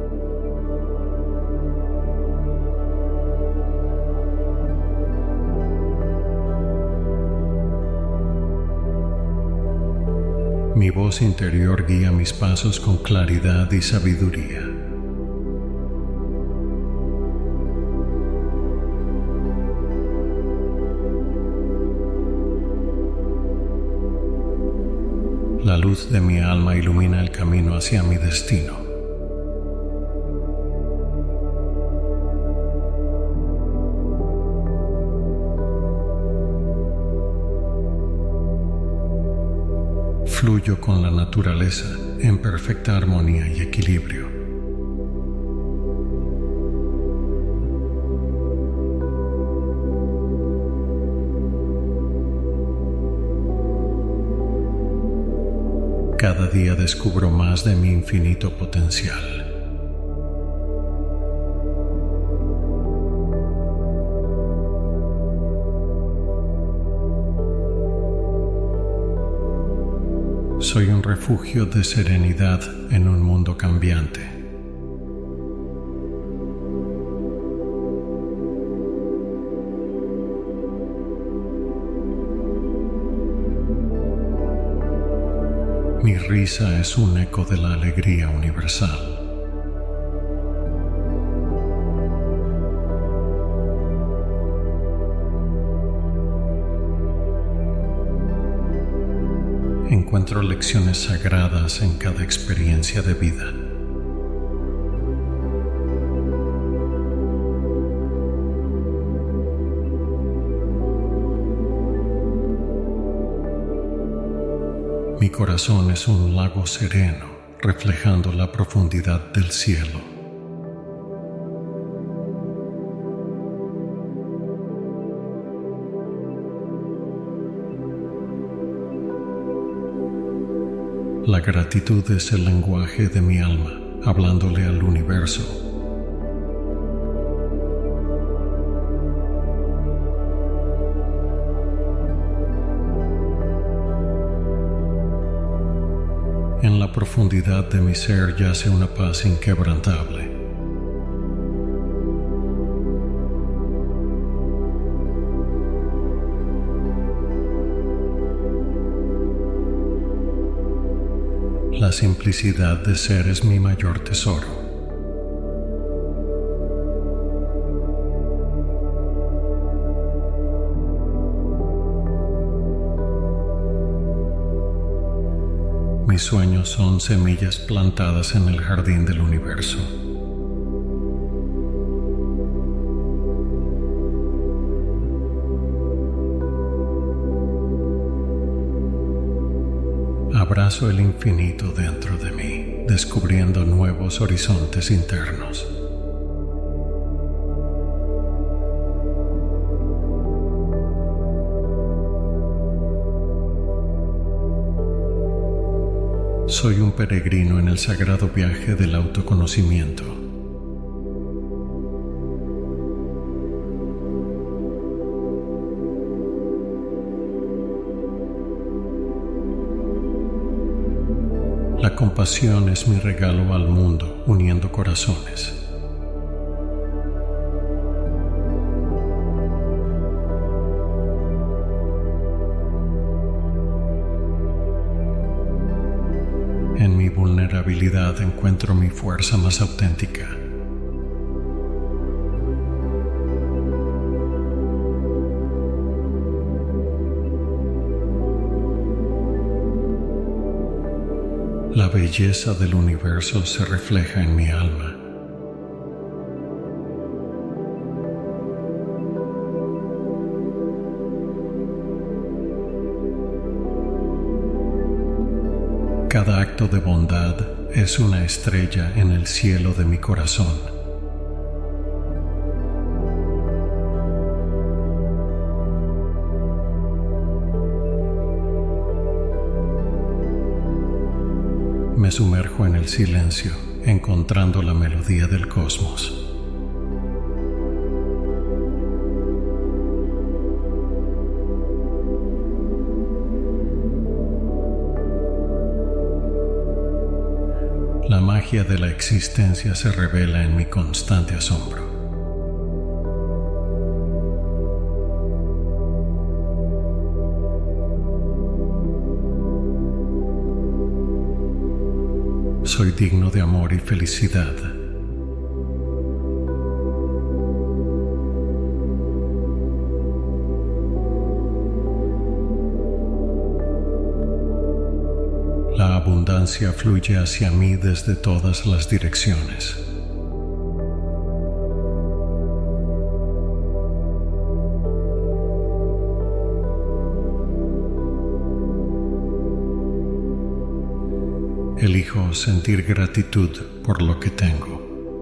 [SPEAKER 1] Mi voz interior guía mis pasos con claridad y sabiduría. La luz de mi alma ilumina el camino hacia mi destino. Fluyo con la naturaleza en perfecta armonía y equilibrio. Cada día descubro más de mi infinito potencial. Soy un refugio de serenidad en un mundo cambiante. Mi risa es un eco de la alegría universal. Encuentro lecciones sagradas en cada experiencia de vida. Mi corazón es un lago sereno, reflejando la profundidad del cielo. La gratitud es el lenguaje de mi alma, hablándole al universo. En la profundidad de mi ser yace una paz inquebrantable. La simplicidad de ser es mi mayor tesoro. Mis sueños son semillas plantadas en el jardín del universo. Abrazo el infinito dentro de mí, descubriendo nuevos horizontes internos. Soy un peregrino en el sagrado viaje del autoconocimiento. La compasión es mi regalo al mundo, uniendo corazones. En mi vulnerabilidad encuentro mi fuerza más auténtica. La belleza del universo se refleja en mi alma. Cada acto de bondad es una estrella en el cielo de mi corazón. Me sumerjo en el silencio, encontrando la melodía del cosmos. La magia de la existencia se revela en mi constante asombro. Soy digno de amor y felicidad. La abundancia fluye hacia mí desde todas las direcciones. Elijo sentir gratitud por lo que tengo.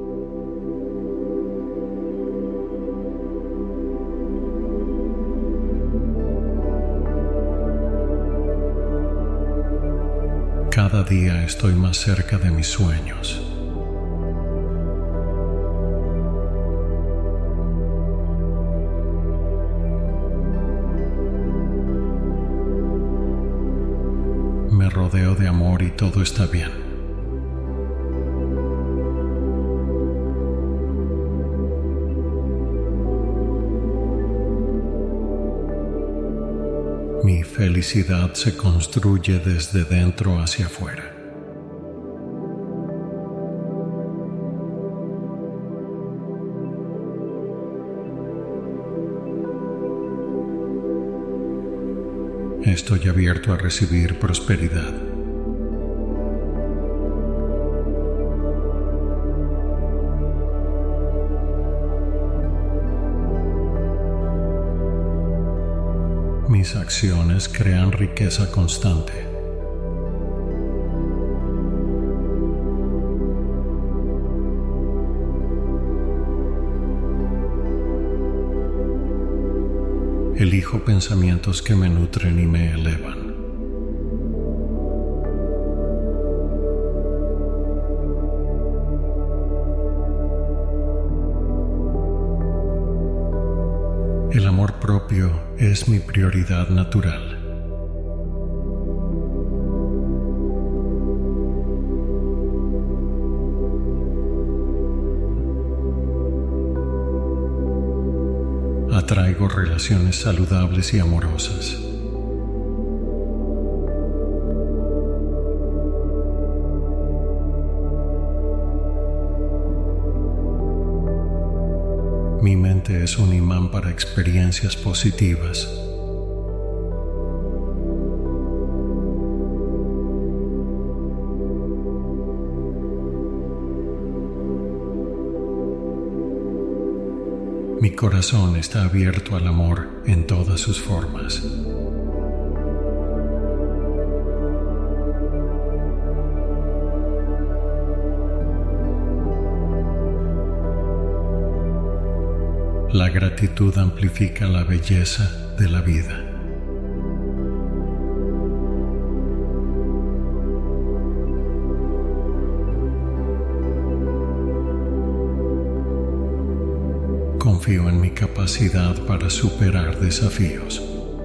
[SPEAKER 1] Cada día estoy más cerca de mis sueños. Me rodeo de amor y todo está bien. Mi felicidad se construye desde dentro hacia afuera. Estoy abierto a recibir prosperidad. Mis acciones crean riqueza constante. Elijo pensamientos que me nutren y me elevan. El amor propio es mi prioridad natural. Atraigo relaciones saludables y amorosas. Mi mente es un imán para experiencias positivas. Mi corazón está abierto al amor en todas sus formas. La gratitud amplifica la belleza de la vida. Confío en mi capacidad para superar desafíos.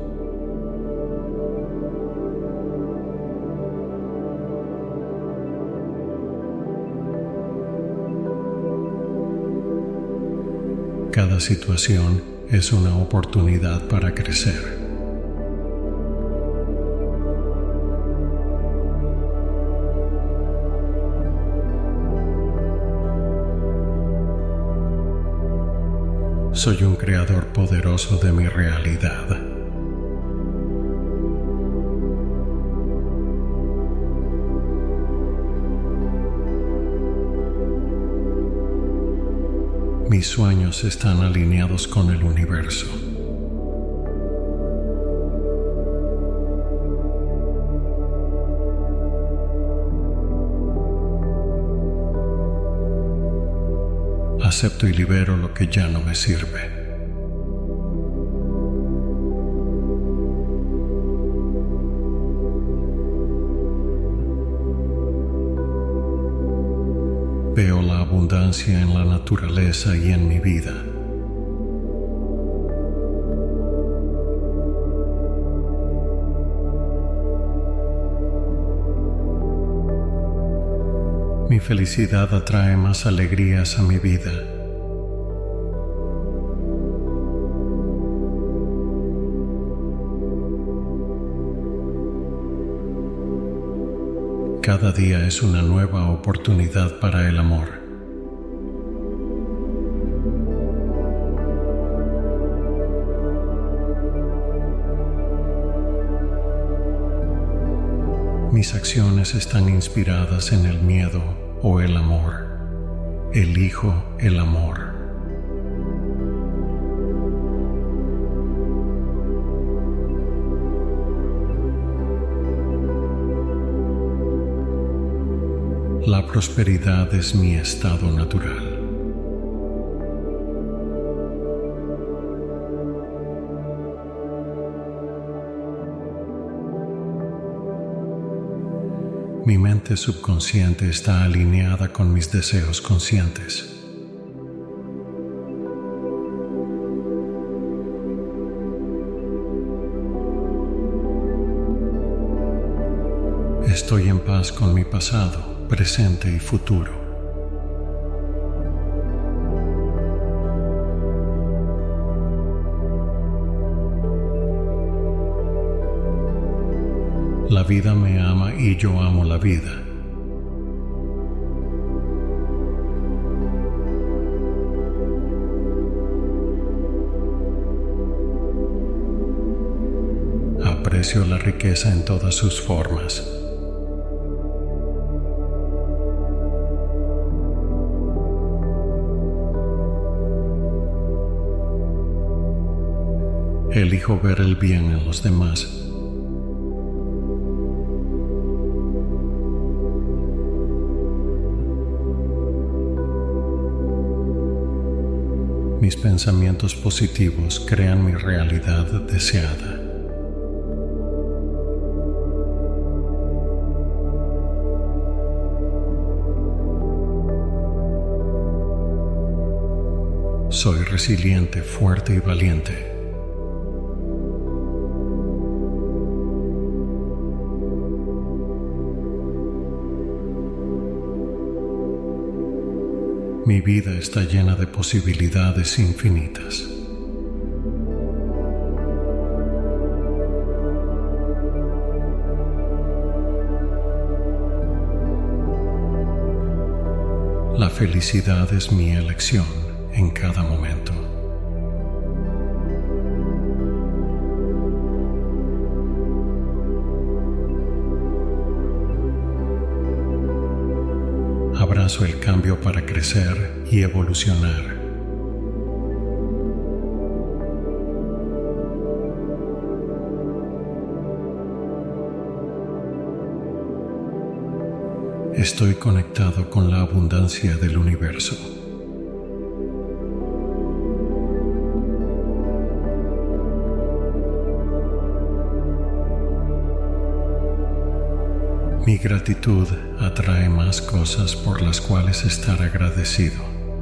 [SPEAKER 1] Cada situación es una oportunidad para crecer. Soy un creador poderoso de mi realidad. Mis sueños están alineados con el universo. Acepto y libero lo que ya no me sirve. Veo la abundancia en la naturaleza y en mi vida. Mi felicidad atrae más alegrías a mi vida. Cada día es una nueva oportunidad para el amor. Mis acciones están inspiradas en el miedo o el amor. Elijo el amor. La prosperidad es mi estado natural. Mi mente subconsciente está alineada con mis deseos conscientes. Estoy en paz con mi pasado, presente y futuro. La vida me ama y yo amo la vida. Aprecio la riqueza en todas sus formas. Elijo ver el bien en los demás. Mis pensamientos positivos crean mi realidad deseada. Soy resiliente, fuerte y valiente. Mi vida está llena de posibilidades infinitas. La felicidad es mi elección en cada momento. Abrazo el cambio para crecer y evolucionar. Estoy conectado con la abundancia del universo. Mi gratitud atrae más cosas por las cuales estar agradecido.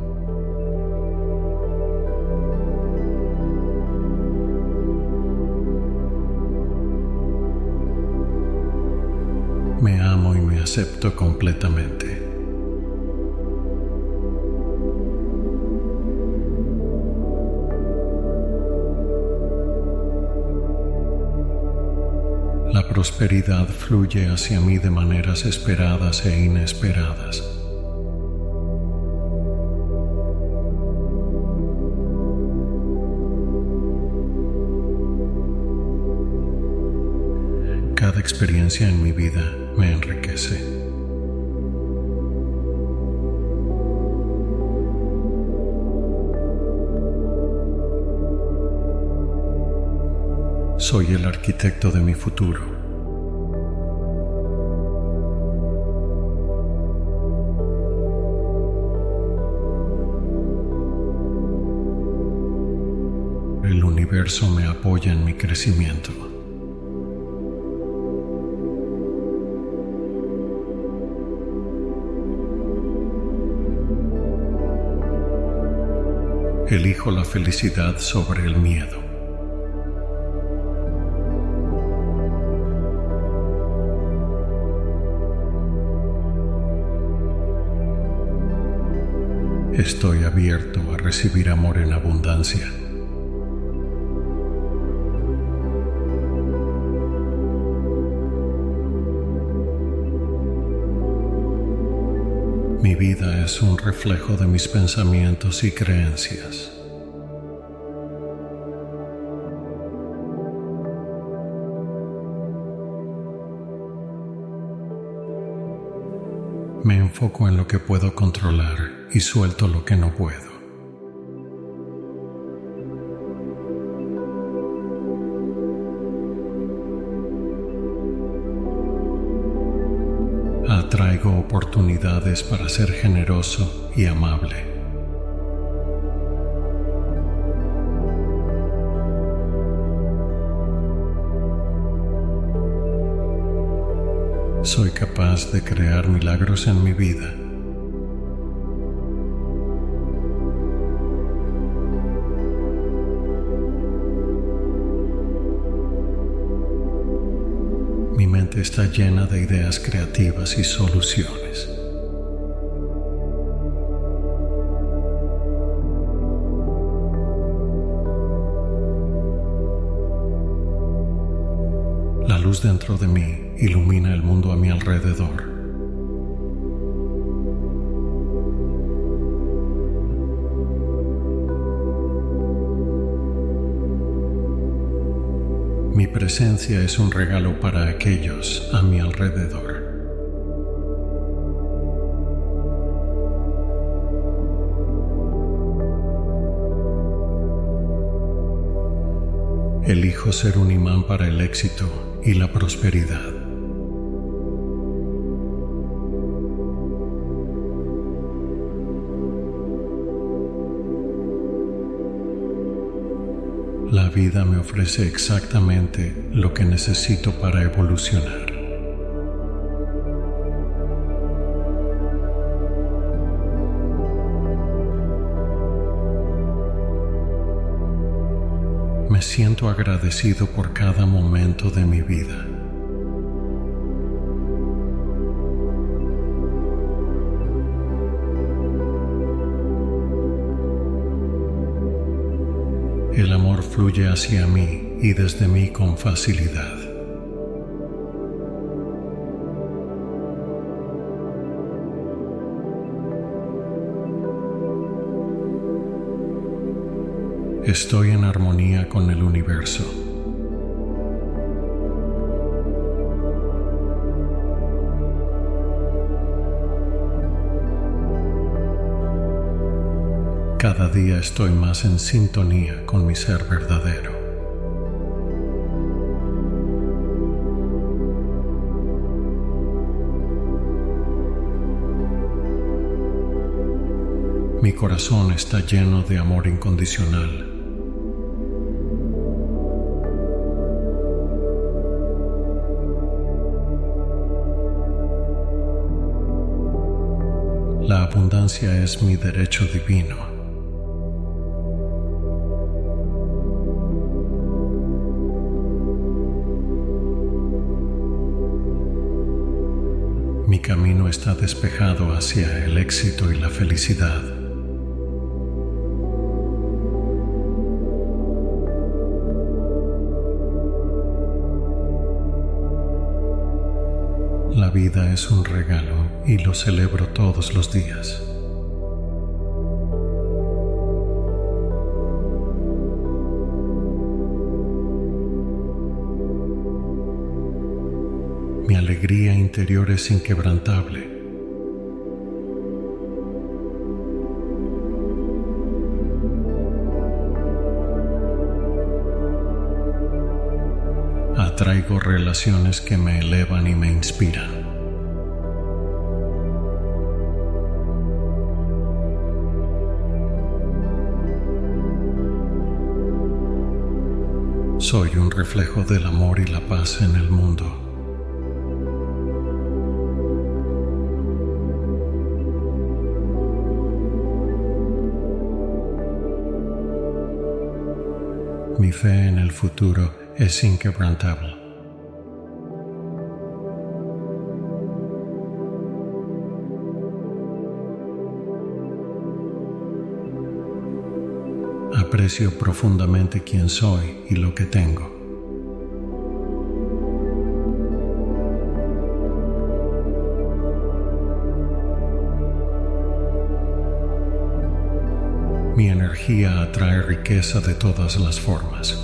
[SPEAKER 1] Me amo y me acepto completamente. La prosperidad fluye hacia mí de maneras esperadas e inesperadas. Cada experiencia en mi vida me enriquece. Soy el arquitecto de mi futuro. El universo me apoya en mi crecimiento. Elijo la felicidad sobre el miedo. Estoy abierto a recibir amor en abundancia. Mi vida es un reflejo de mis pensamientos y creencias. Me enfoco en lo que puedo controlar y suelto lo que no puedo. Atraigo oportunidades para ser generoso y amable. Soy capaz de crear milagros en mi vida. Mi mente está llena de ideas creativas y soluciones. La luz dentro de mí ilumina el mundo a mi alrededor. Mi presencia es un regalo para aquellos a mi alrededor. Elijo ser un imán para el éxito y la prosperidad. La vida me ofrece exactamente lo que necesito para evolucionar. Me siento agradecido por cada momento de mi vida. El amor fluye hacia mí y desde mí con facilidad. Estoy en armonía con el universo. Cada día estoy más en sintonía con mi ser verdadero. Mi corazón está lleno de amor incondicional. La abundancia es mi derecho divino. Mi camino está despejado hacia el éxito y la felicidad. La vida es un regalo y lo celebro todos los días. Mi alegría interior es inquebrantable. Atraigo relaciones que me elevan y me inspiran. Soy un reflejo del amor y la paz en el mundo. Mi fe en el futuro es inquebrantable. Aprecio profundamente quién soy y lo que tengo. Mi energía atrae riqueza de todas las formas.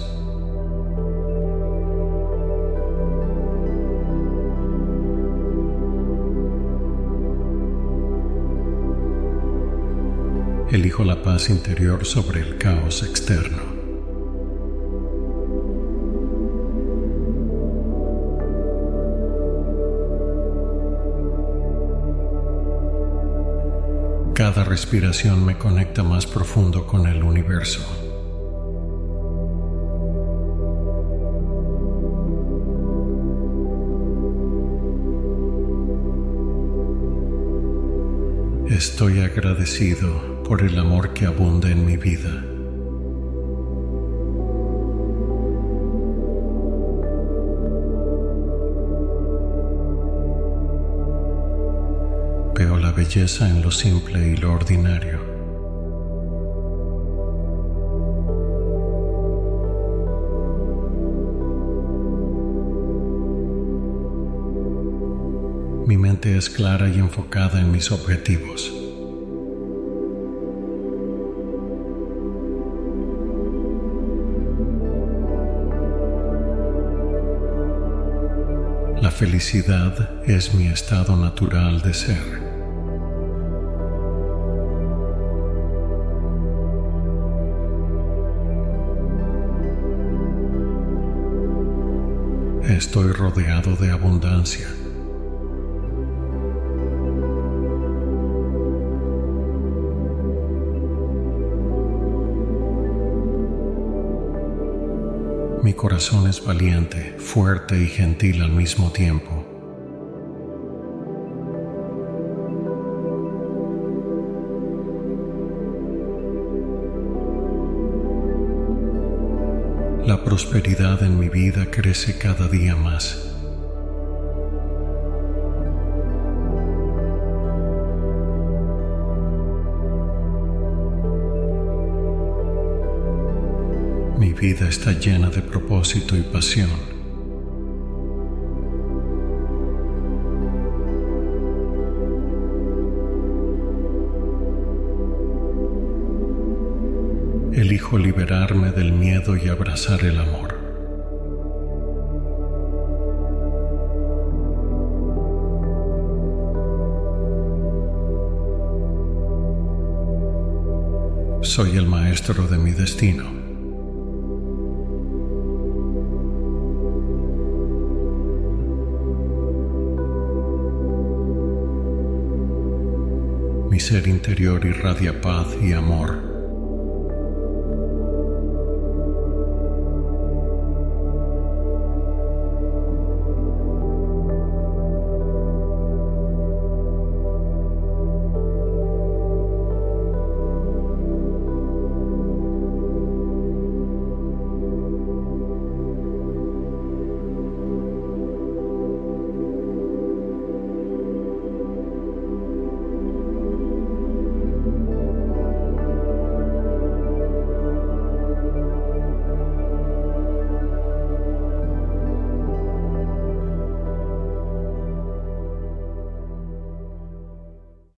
[SPEAKER 1] Elijo la paz interior sobre el caos externo. Cada respiración me conecta más profundo con el universo. Estoy agradecido por el amor que abunda en mi vida. Veo la belleza en lo simple y lo ordinario. Mi mente es clara y enfocada en mis objetivos. La felicidad es mi estado natural de ser. Estoy rodeado de abundancia. corazón es valiente, fuerte y gentil al mismo tiempo. La prosperidad en mi vida crece cada día más. Mi vida está llena de propósito y pasión. Elijo liberarme del miedo y abrazar el amor. Soy el maestro de mi destino. Mi ser interior irradia paz y amor.